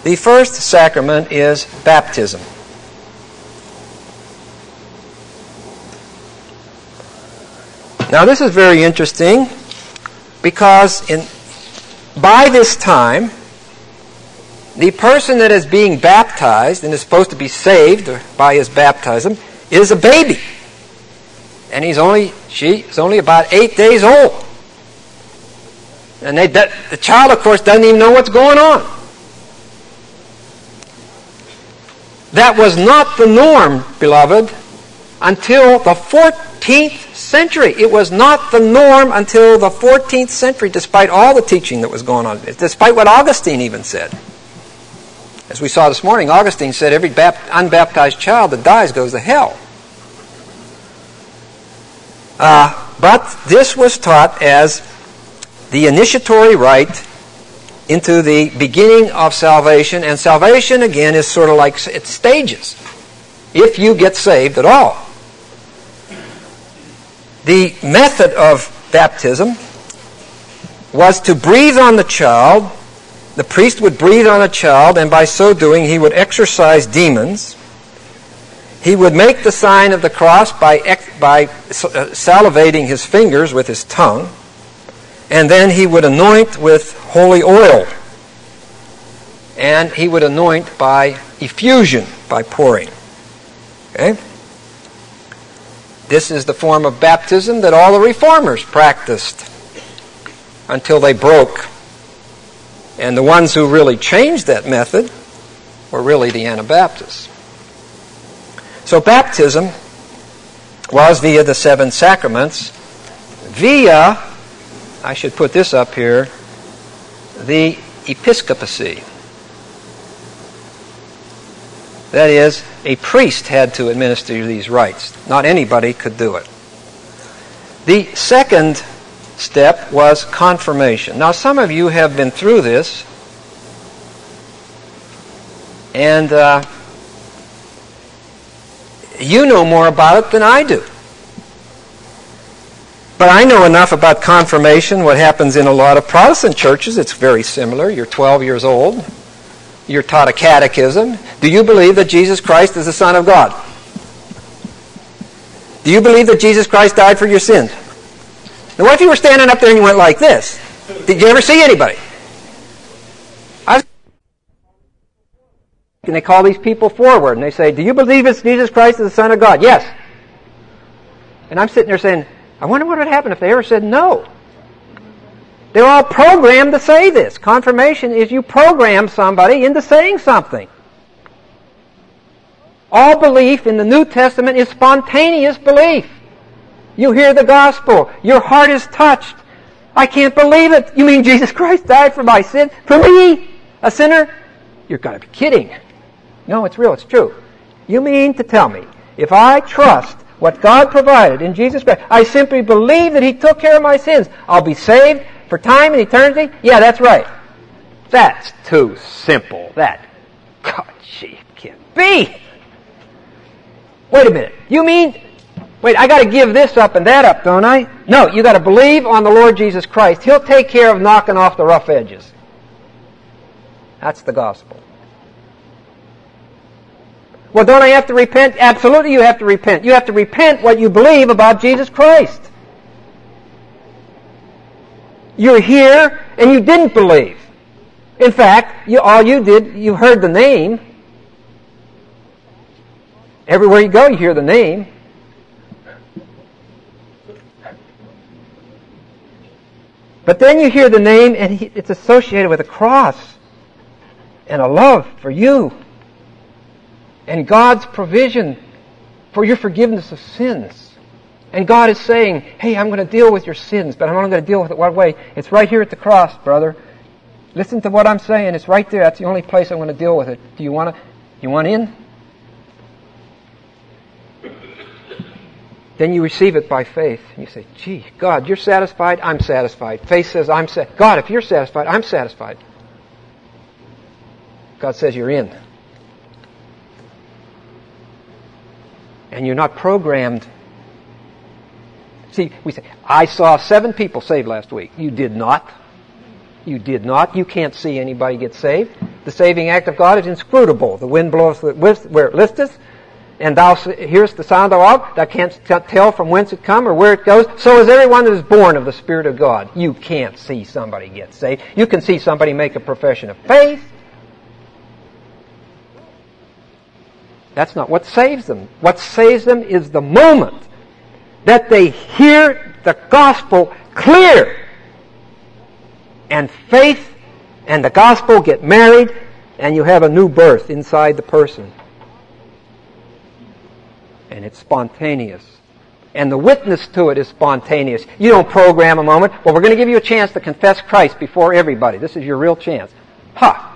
The first sacrament is baptism. Now this is very interesting because in, by this time, the person that is being baptized and is supposed to be saved by his baptism is a baby. And he's only, she is only about eight days old. And they, that, the child, of course, doesn't even know what's going on. That was not the norm, beloved, until the fourteenth century. It was not the norm until the fourteenth century, despite all the teaching that was going on, despite what Augustine even said. As we saw this morning, Augustine said every bapt- unbaptized child that dies goes to hell. Uh, but this was taught as the initiatory rite into the beginning of salvation, and salvation, again, is sort of like it's stages, if you get saved at all. The method of baptism was to breathe on the child. The priest would breathe on a child, and by so doing he would exorcise demons. He would make the sign of the cross by, by salivating his fingers with his tongue, and then he would anoint with holy oil. And he would anoint by effusion, by pouring. Okay? This is the form of baptism that all the reformers practiced until they broke. And the ones who really changed that method were really the Anabaptists. So baptism was via the seven sacraments, via, I should put this up here, the episcopacy. That is, a priest had to administer these rites. Not anybody could do it. The second step was confirmation. Now, some of you have been through this, and uh, you know more about it than I do. But I know enough about confirmation, what happens in a lot of Protestant churches. It's very similar. You're twelve years old. You're taught a catechism. Do you believe that Jesus Christ is the Son of God? Do you believe that Jesus Christ died for your sins? Now, what if you were standing up there and you went like this? Did you ever see anybody? I was and they call these people forward and they say, do you believe that Jesus Christ is the Son of God? Yes. And I'm sitting there saying, I wonder what would happen if they ever said no. They're all programmed to say this. Confirmation is you program somebody into saying something. All belief in the New Testament is spontaneous belief. You hear the gospel. Your heart is touched. I can't believe it. You mean Jesus Christ died for my sin? For me, a sinner? You're got to be kidding. No, it's real. It's true. You mean to tell me, if I trust what God provided in Jesus Christ, I simply believe that He took care of my sins, I'll be saved for time and eternity? Yeah, that's right. That's too simple. That, God, gee, can't be. Wait a minute. You mean, wait, I got to give this up and that up, don't I? No, you got to believe on the Lord Jesus Christ. He'll take care of knocking off the rough edges. That's the gospel. Well, don't I have to repent? Absolutely you have to repent. You have to repent what you believe about Jesus Christ. You're here and you didn't believe. In fact, you, all you did, you heard the name. Everywhere you go, you hear the name. But then you hear the name and it's associated with a cross and a love for you and God's provision for your forgiveness of sins. And God is saying, hey, I'm going to deal with your sins, but I'm only going to deal with it one way. It's right here at the cross, brother. Listen to what I'm saying. It's right there. That's the only place I'm going to deal with it. Do you want to, you want in? Then you receive it by faith. And you say, gee, God, you're satisfied? I'm satisfied. Faith says, I'm sa- God, if you're satisfied, I'm satisfied. God says you're in. And you're not programmed. See, we say, I saw seven people saved last week. You did not. You did not. You can't see anybody get saved. The saving act of God is inscrutable. The wind bloweth where it listeth, and thou hearest the sound thereof. Thou canst tell from whence it come or where it goes. So is everyone that is born of the Spirit of God. You can't see somebody get saved. You can see somebody make a profession of faith. That's not what saves them. What saves them is the moment that they hear the gospel clear, and faith and the gospel get married, and you have a new birth inside the person. And it's spontaneous. And the witness to it is spontaneous. You don't program a moment. Well, we're going to give you a chance to confess Christ before everybody. This is your real chance. Ha!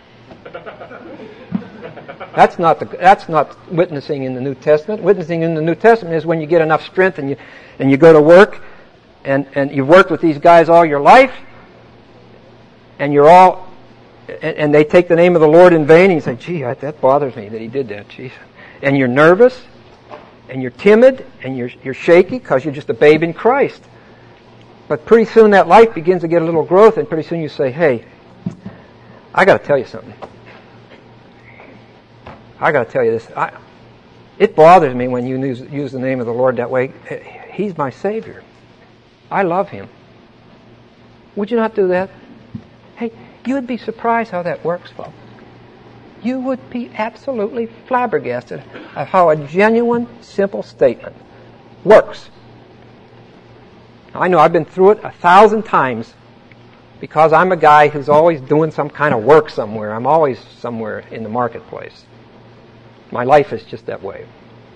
That's not the, that's not witnessing in the New Testament. Witnessing in the New Testament is when you get enough strength and you and you go to work, and, and you've worked with these guys all your life, and you're all, and, and they take the name of the Lord in vain, and you say, gee, I, that bothers me that he did that, geez. And you're nervous, and you're timid, and you're you're shaky because you're just a babe in Christ. But pretty soon that life begins to get a little growth, and pretty soon you say, hey, I got to tell you something. I got to tell you this. I, it bothers me when you use, use the name of the Lord that way. He's my Savior. I love Him. Would you not do that? Hey, you would be surprised how that works, folks. You would be absolutely flabbergasted at how a genuine, simple statement works. I know I've been through it a thousand times because I'm a guy who's always doing some kind of work somewhere. I'm always somewhere in the marketplace. My life is just that way.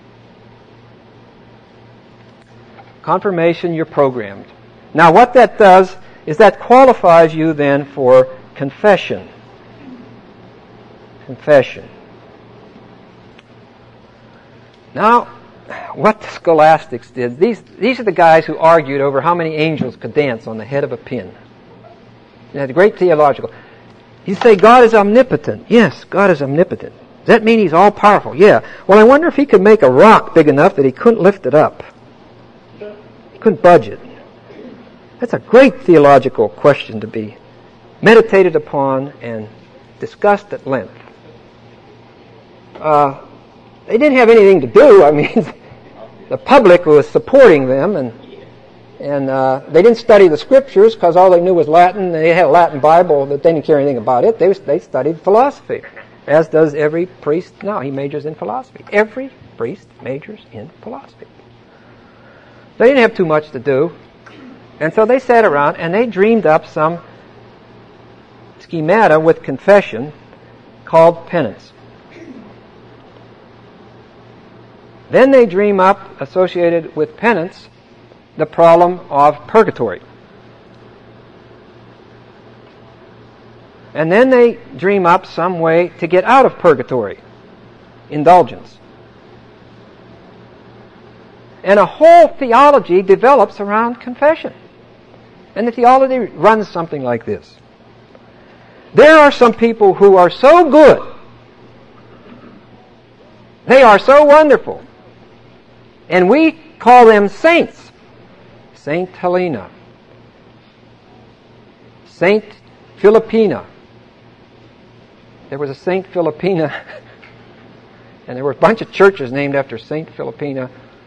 Confirmation, you're programmed. Now what that does is that qualifies you then for confession. Confession. Now, what the scholastics did, these, these are the guys who argued over how many angels could dance on the head of a pin. They had a great theological. You say God is omnipotent. Yes, God is omnipotent. Does that mean He's all-powerful? Yeah. Well, I wonder if He could make a rock big enough that He couldn't lift it up. He couldn't budge it. That's a great theological question to be meditated upon and discussed at length. Uh, they didn't have anything to do. I mean, the public was supporting them, and and uh, they didn't study the Scriptures because all they knew was Latin. They had a Latin Bible, but they didn't care anything about it. They was, they studied philosophy. As does every priest now. He majors in philosophy. Every priest majors in philosophy. They didn't have too much to do. And so they sat around and they dreamed up some schemata with confession called penance. Then they dream up, associated with penance, the problem of purgatory. And then they dream up some way to get out of purgatory. Indulgence. And a whole theology develops around confession. And the theology runs something like this. There are some people who are so good. They are so wonderful. And we call them saints. Saint Helena. Saint Philippina. There was a Saint Philippina, and there were a bunch of churches named after Saint Philippina,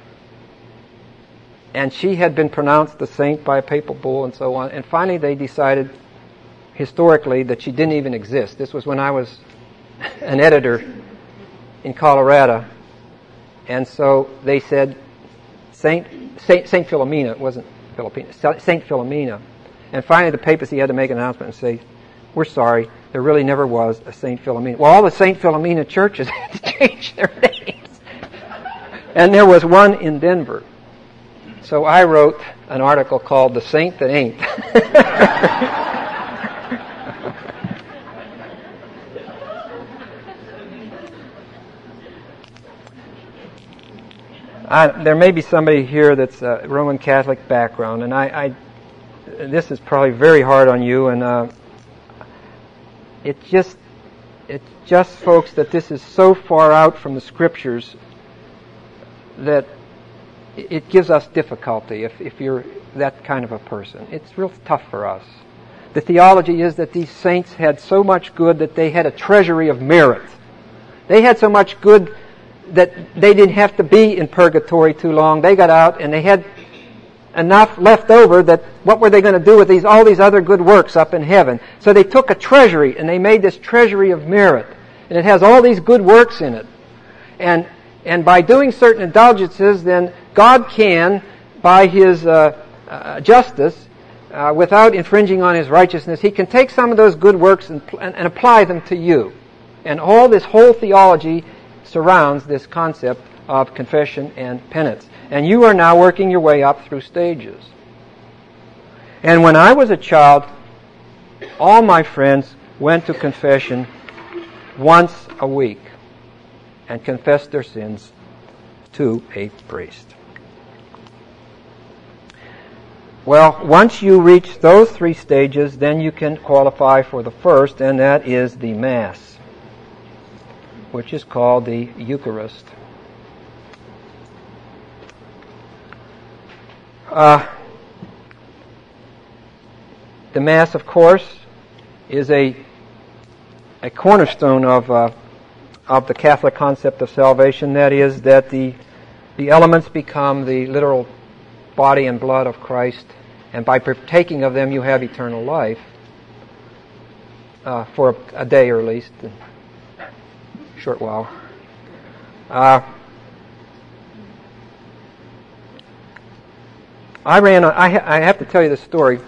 and she had been pronounced a saint by a papal bull and so on, and finally they decided historically that she didn't even exist. This was when I was an editor in Colorado, and so they said Saint Saint, Saint Philomena. It wasn't Philippina, Saint Philomena, and finally the papacy had to make an announcement and say, we're sorry, there really never was a Saint Philomena. Well, all the Saint Philomena churches had to change their names. And there was one in Denver. So I wrote an article called The Saint That Ain't. I, there may be somebody here that's a Roman Catholic background, and I, I this is probably very hard on you, and uh, It just, it's just, folks, that this is so far out from the Scriptures that it gives us difficulty if, if you're that kind of a person. It's real tough for us. The theology is that these saints had so much good that they had a treasury of merit. They had so much good that they didn't have to be in purgatory too long. They got out and they had enough left over that what were they going to do with these all these other good works up in heaven? So they took a treasury and they made this treasury of merit. And it has all these good works in it. And and by doing certain indulgences, then God can, by His uh, uh, justice, uh, without infringing on His righteousness, He can take some of those good works and, and, and apply them to you. And all this whole theology surrounds this concept of confession and penance. And you are now working your way up through stages. And when I was a child, all my friends went to confession once a week and confessed their sins to a priest. Well, once you reach those three stages, then you can qualify for the first, and that is the Mass, which is called the Eucharist. Uh, the Mass, of course, is a a cornerstone of uh, of the Catholic concept of salvation. That is, that the the elements become the literal body and blood of Christ, and by partaking of them, you have eternal life uh, for a, a day, or at least a short while. Uh, I ran. A, I, ha- I have to tell you this story.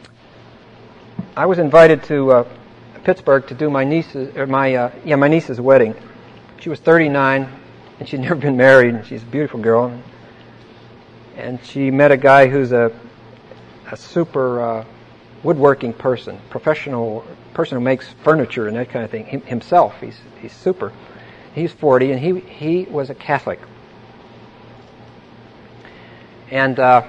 I was invited to uh, Pittsburgh to do my niece's, or my uh, yeah, my niece's wedding. She was thirty-nine, and she'd never been married, and she's a beautiful girl. And she met a guy who's a a super uh, woodworking person, professional person who makes furniture and that kind of thing. Him, himself, he's he's super. He's forty, and he he was a Catholic. And uh,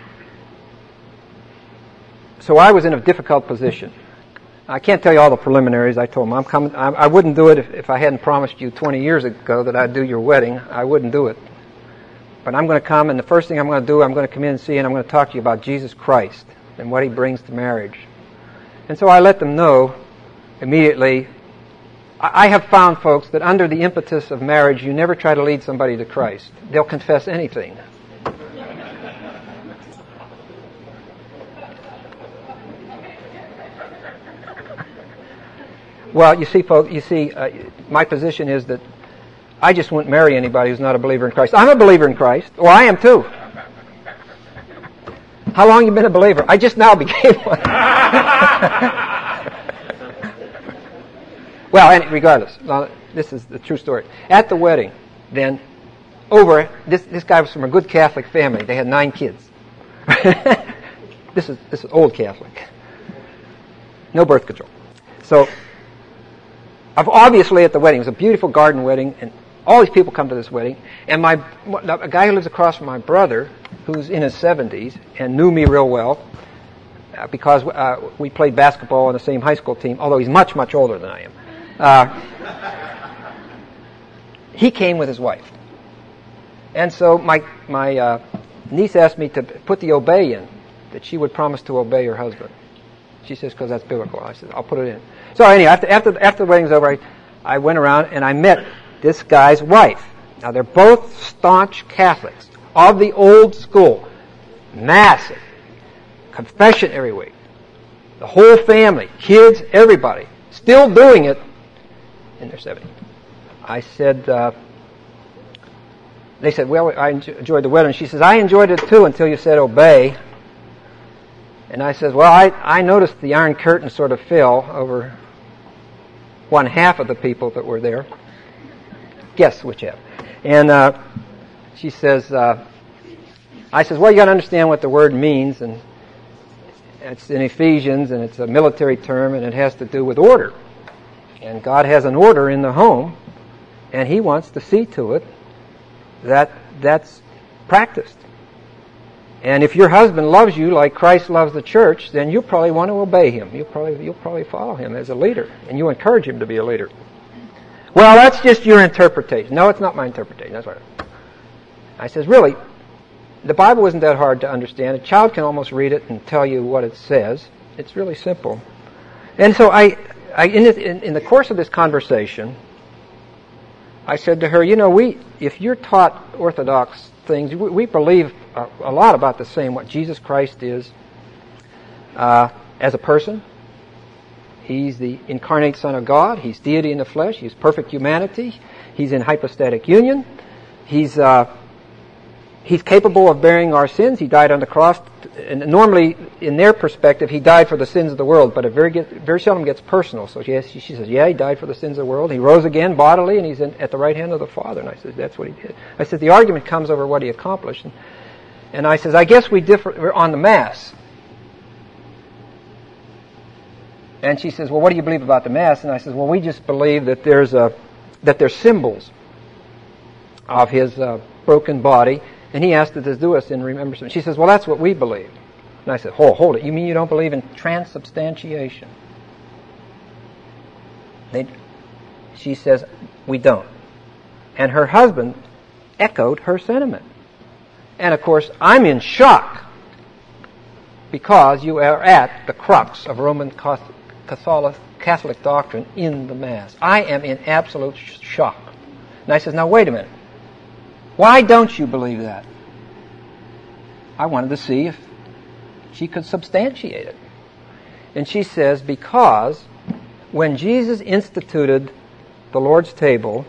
so I was in a difficult position. I can't tell you all the preliminaries. I told him I'm coming. I, I wouldn't do it if, if I hadn't promised you twenty years ago that I'd do your wedding. I wouldn't do it. But I'm going to come, and the first thing I'm going to do, I'm going to come in and see, and I'm going to talk to you about Jesus Christ and what He brings to marriage. And so I let them know immediately. I, I have found, folks, that under the impetus of marriage, you never try to lead somebody to Christ. They'll confess anything. Well, you see, folks, you see, uh, my position is that I just wouldn't marry anybody who's not a believer in Christ. I'm a believer in Christ. Well, I am too. How long have you been a believer? I just now became one. Well, and regardless, uh, this is the true story. At the wedding, then, over, this this guy was from a good Catholic family. They had nine kids. This is this is old Catholic. No birth control. So, obviously at the wedding, it was a beautiful garden wedding, and all these people come to this wedding. And my a guy who lives across from my brother, who's in his seventies and knew me real well, uh, because uh, we played basketball on the same high school team, although he's much, much older than I am. Uh, he came with his wife. And so my my uh, niece asked me to put the obey in, that she would promise to obey her husband. She says, because that's biblical. I said, I'll put it in. So anyway, after after, after the wedding's over, I, I went around and I met this guy's wife. Now, they're both staunch Catholics of the old school. Massive. Confession every week. The whole family, kids, everybody. Still doing it in their seventies. I said, uh, they said, well, I enjoyed the wedding. She says, I enjoyed it too until you said obey. And I says, well, I, I noticed the Iron Curtain sort of fell over one half of the people that were there. Guess which half. And uh, she says, uh, I says, well, you got to understand what the word means, and it's in Ephesians, and it's a military term, and it has to do with order. And God has an order in the home, and He wants to see to it that that's practiced. And if your husband loves you like Christ loves the church, then you'll probably want to obey him. You'll probably you'll probably follow him as a leader, and you encourage him to be a leader. Well, that's just your interpretation. No, it's not my interpretation. That's right. I says, really, the Bible isn't that hard to understand. A child can almost read it and tell you what it says. It's really simple. And so I, I in, it, in, in the course of this conversation, I said to her, you know, we, if you're taught Orthodox things, we, we believe a, a lot about the same, what Jesus Christ is uh, as a person. He's the incarnate Son of God. He's deity in the flesh. He's perfect humanity. He's in hypostatic union. He's uh, he's capable of bearing our sins. He died on the cross. And normally, in their perspective, he died for the sins of the world, but it very get, very seldom gets personal. So she, she says, yeah, he died for the sins of the world. He rose again bodily, and he's in, at the right hand of the Father. And I said, that's what he did. I said, the argument comes over what he accomplished. And, and I says, I guess we differ on the Mass. And she says, well, what do you believe about the Mass? And I says, well, we just believe that there's a, that there's symbols of his uh, broken body, and he asked us to do us in remembrance. She says, well, that's what we believe. And I said, hold, hold it. You mean you don't believe in transubstantiation? They, she says, we don't. And her husband echoed her sentiment. And of course, I'm in shock because you are at the crux of Roman Catholic, Catholic doctrine in the Mass. I am in absolute shock. And I says, now wait a minute. Why don't you believe that? I wanted to see if she could substantiate it. And she says, because when Jesus instituted the Lord's table,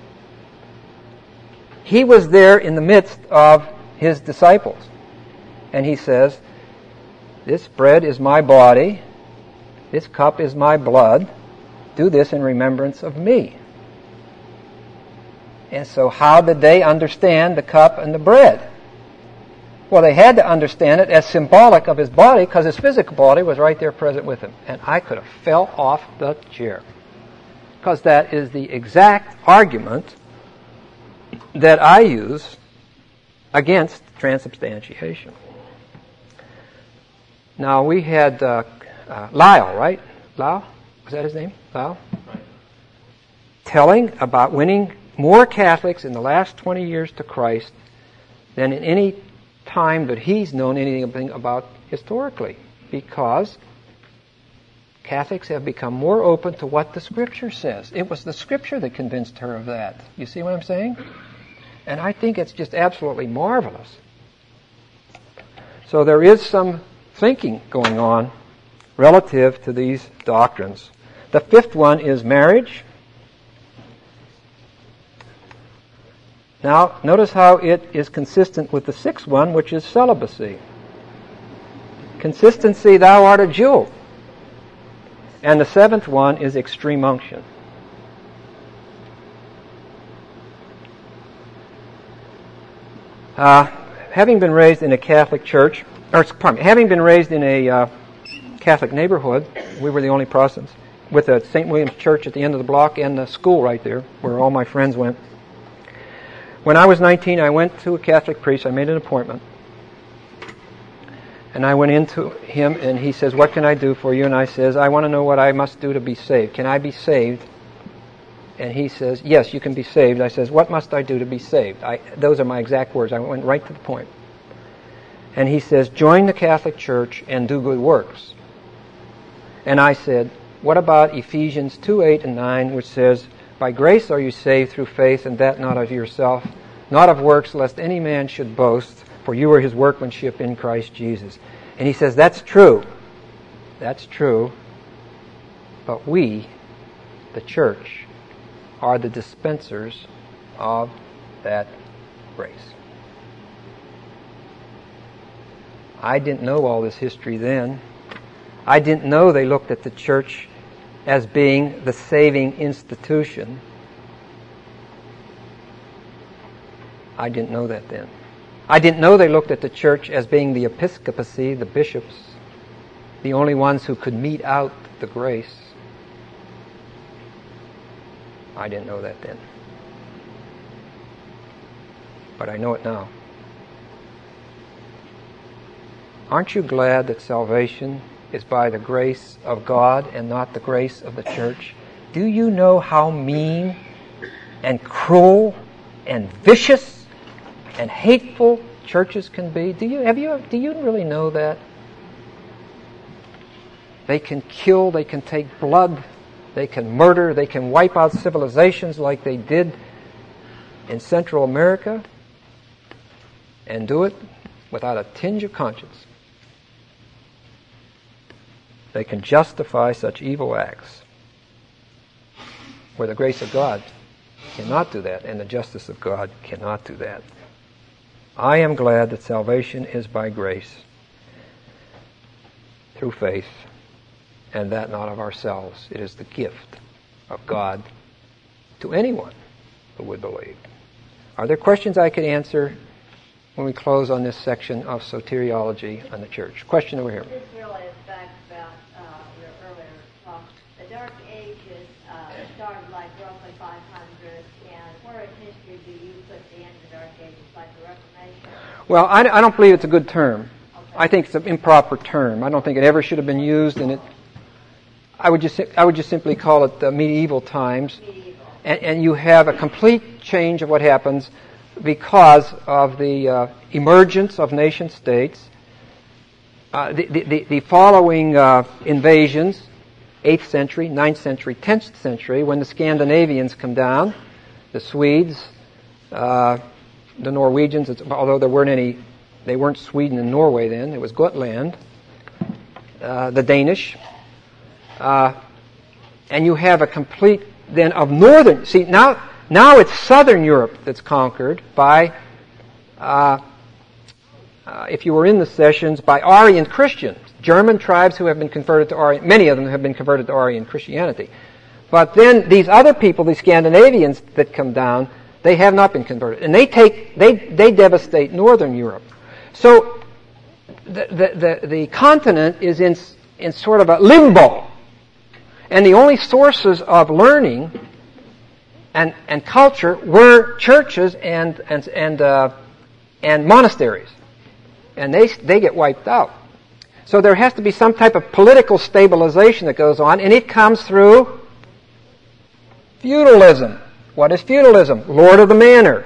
he was there in the midst of his disciples. And he says, this bread is my body, this cup is my blood, do this in remembrance of me. And so how did they understand the cup and the bread? Well, they had to understand it as symbolic of his body because his physical body was right there present with him. And I could have fell off the chair because that is the exact argument that I use against transubstantiation. Now, we had uh, uh, Lyle, right? Lyle? Was that his name? Lyle? Right. Telling about winning more Catholics in the last twenty years to Christ than in any time that he's known anything about historically, because Catholics have become more open to what the Scripture says. It was the Scripture that convinced her of that. You see what I'm saying? And I think it's just absolutely marvelous. So there is some thinking going on relative to these doctrines. The fifth one is marriage. Now, notice how it is consistent with the sixth one, which is celibacy. Consistency, thou art a Jew. And the seventh one is extreme unction. Uh, having been raised in a Catholic church, or pardon me, having been raised in a uh, Catholic neighborhood, we were the only Protestants, with the Saint William's Church at the end of the block and the school right there, where all my friends went. When I was nineteen, I went to a Catholic priest. I made an appointment. And I went into him, and he says, what can I do for you? And I says, I want to know what I must do to be saved. Can I be saved? And he says, yes, you can be saved. I says, what must I do to be saved? I, those are my exact words. I went right to the point. And he says, join the Catholic Church and do good works. And I said, what about Ephesians two, eight, and nine, which says, by grace are you saved through faith, and that not of yourself, not of works, lest any man should boast, for you are his workmanship in Christ Jesus. And he says, that's true. That's true. But we, the church, are the dispensers of that grace. I didn't know all this history then. I didn't know they looked at the church as being the saving institution. I didn't know that then. I didn't know they looked at the church as being the episcopacy, the bishops, the only ones who could mete out the grace. I didn't know that then. But I know it now. Aren't you glad that salvation is by the grace of God and not the grace of the church? Do you know how mean and cruel and vicious and hateful churches can be? Do you have you do you really know that? They can kill, they can take blood, they can murder, they can wipe out civilizations like they did in Central America, and do it without a tinge of conscience. They can justify such evil acts, where the grace of God cannot do that, and the justice of God cannot do that. I am glad that salvation is by grace, through faith, and that not of ourselves. It is the gift of God to anyone who would believe. Are there questions I could answer when we close on this section of soteriology on the church? Question over here. This really is back about uh, your earlier talk. The Dark Ages uh, started like roughly five hundred, and where in history do you put the end of the Dark Ages, like the Reformation? Well, I, I don't believe it's a good term. Okay. I think it's an improper term. I don't think it ever should have been used, and it. I would just I would just simply call it the medieval times, Medieval. and, and you have a complete change of what happens because of the uh, emergence of nation states, uh, the, the, the following uh, invasions, eighth century, ninth century, tenth century, when the Scandinavians come down, the Swedes, uh, the Norwegians, although there weren't any, they weren't Sweden and Norway then, it was Gotland, uh, the Danish, uh, and you have a complete, then of northern, see now, Now it's southern Europe that's conquered by, uh, uh, if you were in the sessions, by Arian Christians, German tribes who have been converted to Arian, many of them have been converted to Arian Christianity. But then these other people, these Scandinavians that come down, they have not been converted. And they take, they, they devastate northern Europe. So the, the, the, the continent is in, in sort of a limbo. And the only sources of learning And, and culture were churches and and and uh, and monasteries, and they they get wiped out. So there has to be some type of political stabilization that goes on, and it comes through feudalism. What is feudalism? Lord of the manor.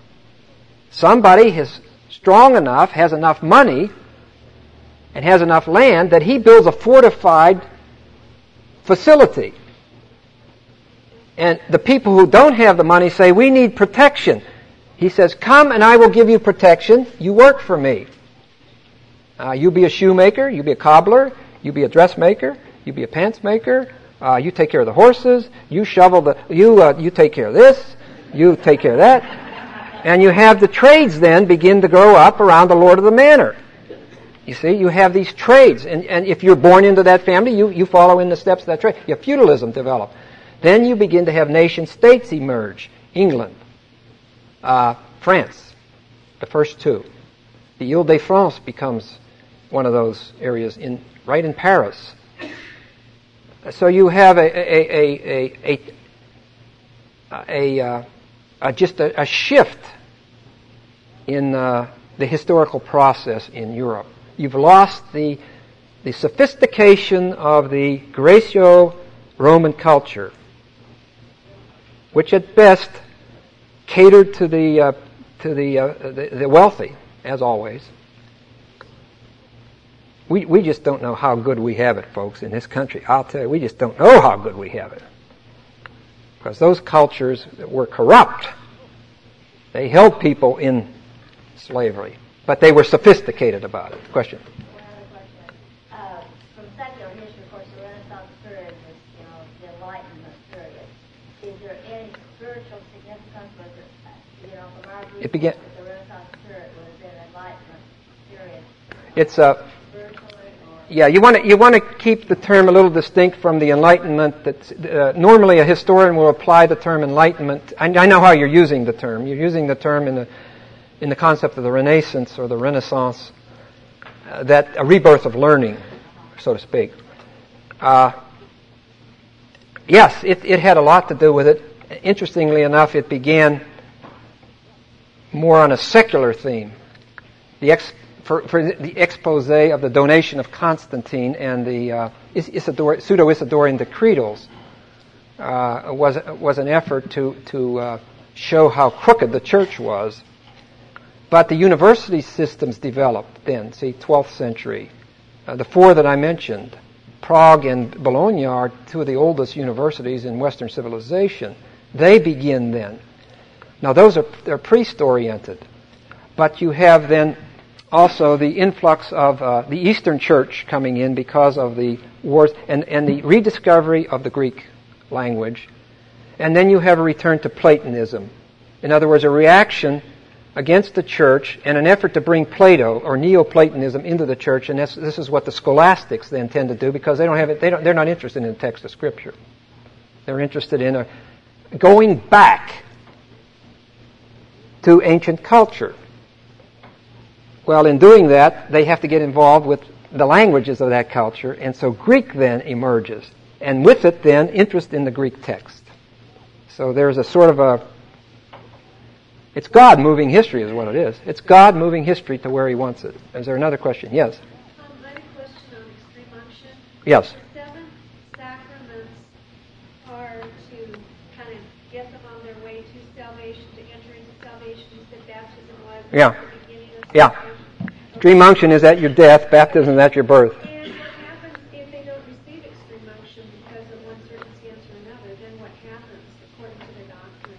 Somebody is strong enough, has enough money, and has enough land that he builds a fortified facility. And the people who don't have the money say, we need protection. He says, come and I will give you protection. You work for me. Uh, you be a shoemaker. You be a cobbler. You be a dressmaker. You be a pants maker. Uh, you take care of the horses. You shovel the, you, uh, you take care of this. You take care of that. And you have the trades then begin to grow up around the Lord of the manor. You see, you have these trades. And, and if you're born into that family, you, you follow in the steps of that trade. You have feudalism develop. Then you begin to have nation states emerge. England, uh, France, the first two. The Ile-de-France becomes one of those areas in right in Paris. So you have a a a a a, a, a, a just a, a shift in uh, the historical process in Europe. You've lost the the sophistication of the Greco-Roman culture, which at best catered to the uh, to the, uh, the the wealthy, as always. We we just don't know how good we have it, folks, in this country. I'll tell you, we just don't know how good we have it, because those cultures were corrupt. They held people in slavery, but they were sophisticated about it. Question. It began. It's a. Yeah, you want to you want to keep the term a little distinct from the Enlightenment. That uh, normally a historian will apply the term Enlightenment. I, I know how you're using the term. You're using the term in the in the concept of the Renaissance or the Renaissance, uh, that a rebirth of learning, so to speak. Uh, yes, it, it had a lot to do with it. Interestingly enough, it began more on a secular theme. The ex, for, for the expose of the donation of Constantine and the uh, Isidore, pseudo-Isidorian decretals uh, was was an effort to to uh, show how crooked the church was. But the university systems developed then. See, twelfth century, uh, the four that I mentioned, Prague and Bologna are two of the oldest universities in Western civilization. They begin then. Now those are they're priest-oriented, but you have then also the influx of uh, the Eastern Church coming in because of the wars and, and the rediscovery of the Greek language. And then you have a return to Platonism. In other words, a reaction against the church and an effort to bring Plato or Neoplatonism into the church. And this, this is what the scholastics then tend to do because they don't have it. They don't, they're not interested in the text of Scripture. They're interested in a, going back to ancient culture. Well, in doing that, they have to get involved with the languages of that culture, and so Greek then emerges. And with it then, interest in the Greek text. So there's a sort of a, it's God moving history is what it is. It's God moving history to where He wants it. Is there another question? Yes? Um, I have a question on extreme unction. Yes. The seven sacraments are to kind of get them on their way to salvation, to enter into salvation. You said baptism was Yeah. the beginning of Yeah. salvation. Extreme unction is at your death, baptism is at your birth. And what happens if they don't receive extreme unction because of one circumstance or another? Then what happens according to their doctrine?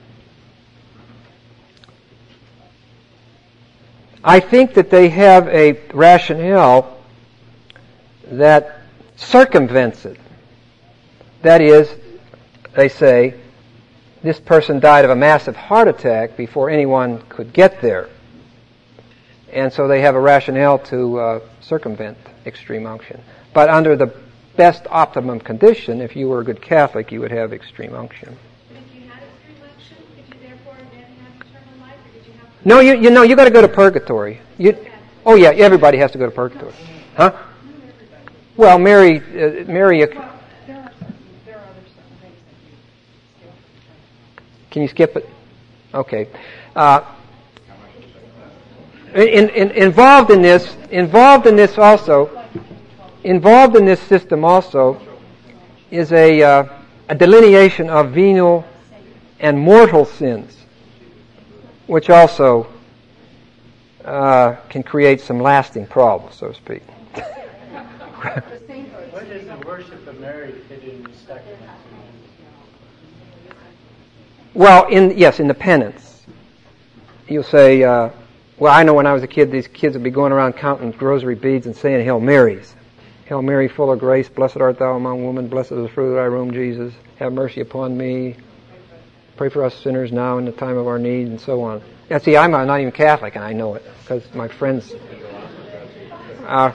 I think that they have a rationale that circumvents it. That is, they say, this person died of a massive heart attack before anyone could get there. And so they have a rationale to uh, circumvent extreme unction. But under the best optimum condition, if you were a good Catholic, you would have extreme unction. But if you had extreme unction, did you therefore then have eternal life, or did you have to... No, you you know you got to go to purgatory. You, oh yeah, everybody has to go to purgatory, huh? Well, Mary, uh, Mary. Uh, can you skip it? Okay. Uh, in, in, involved in this, involved in this also, involved in this system also, is a uh, a delineation of venial and mortal sins, which also uh, can create some lasting problems, so to speak. What does the worship of Mary fit in the sacraments? Well, in yes, in the penance, you'll say, uh, well, I know when I was a kid, these kids would be going around counting rosary beads and saying Hail Marys. Hail Mary, full of grace, blessed art thou among women, blessed is the fruit of thy womb, Jesus. Have mercy upon me. Pray for us sinners now in the time of our need, and so on. And see, I'm not even Catholic, and I know it, because my friends... Uh,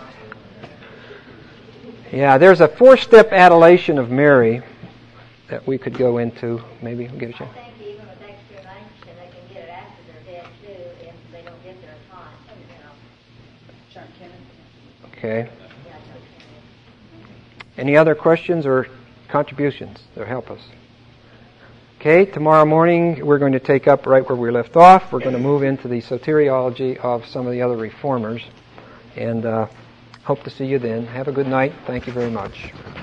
yeah, there's a four-step adulation of Mary that we could go into. Maybe we'll give it a I chance. think even with extreme unction, they can get it after they're dead too, if they don't get there in time, you know. Okay. Yeah, no kidding. Any other questions or contributions that help us? Okay, tomorrow morning we're going to take up right where we left off. We're going to move into the soteriology of some of the other reformers. And uh, hope to see you then. Have a good night. Thank you very much.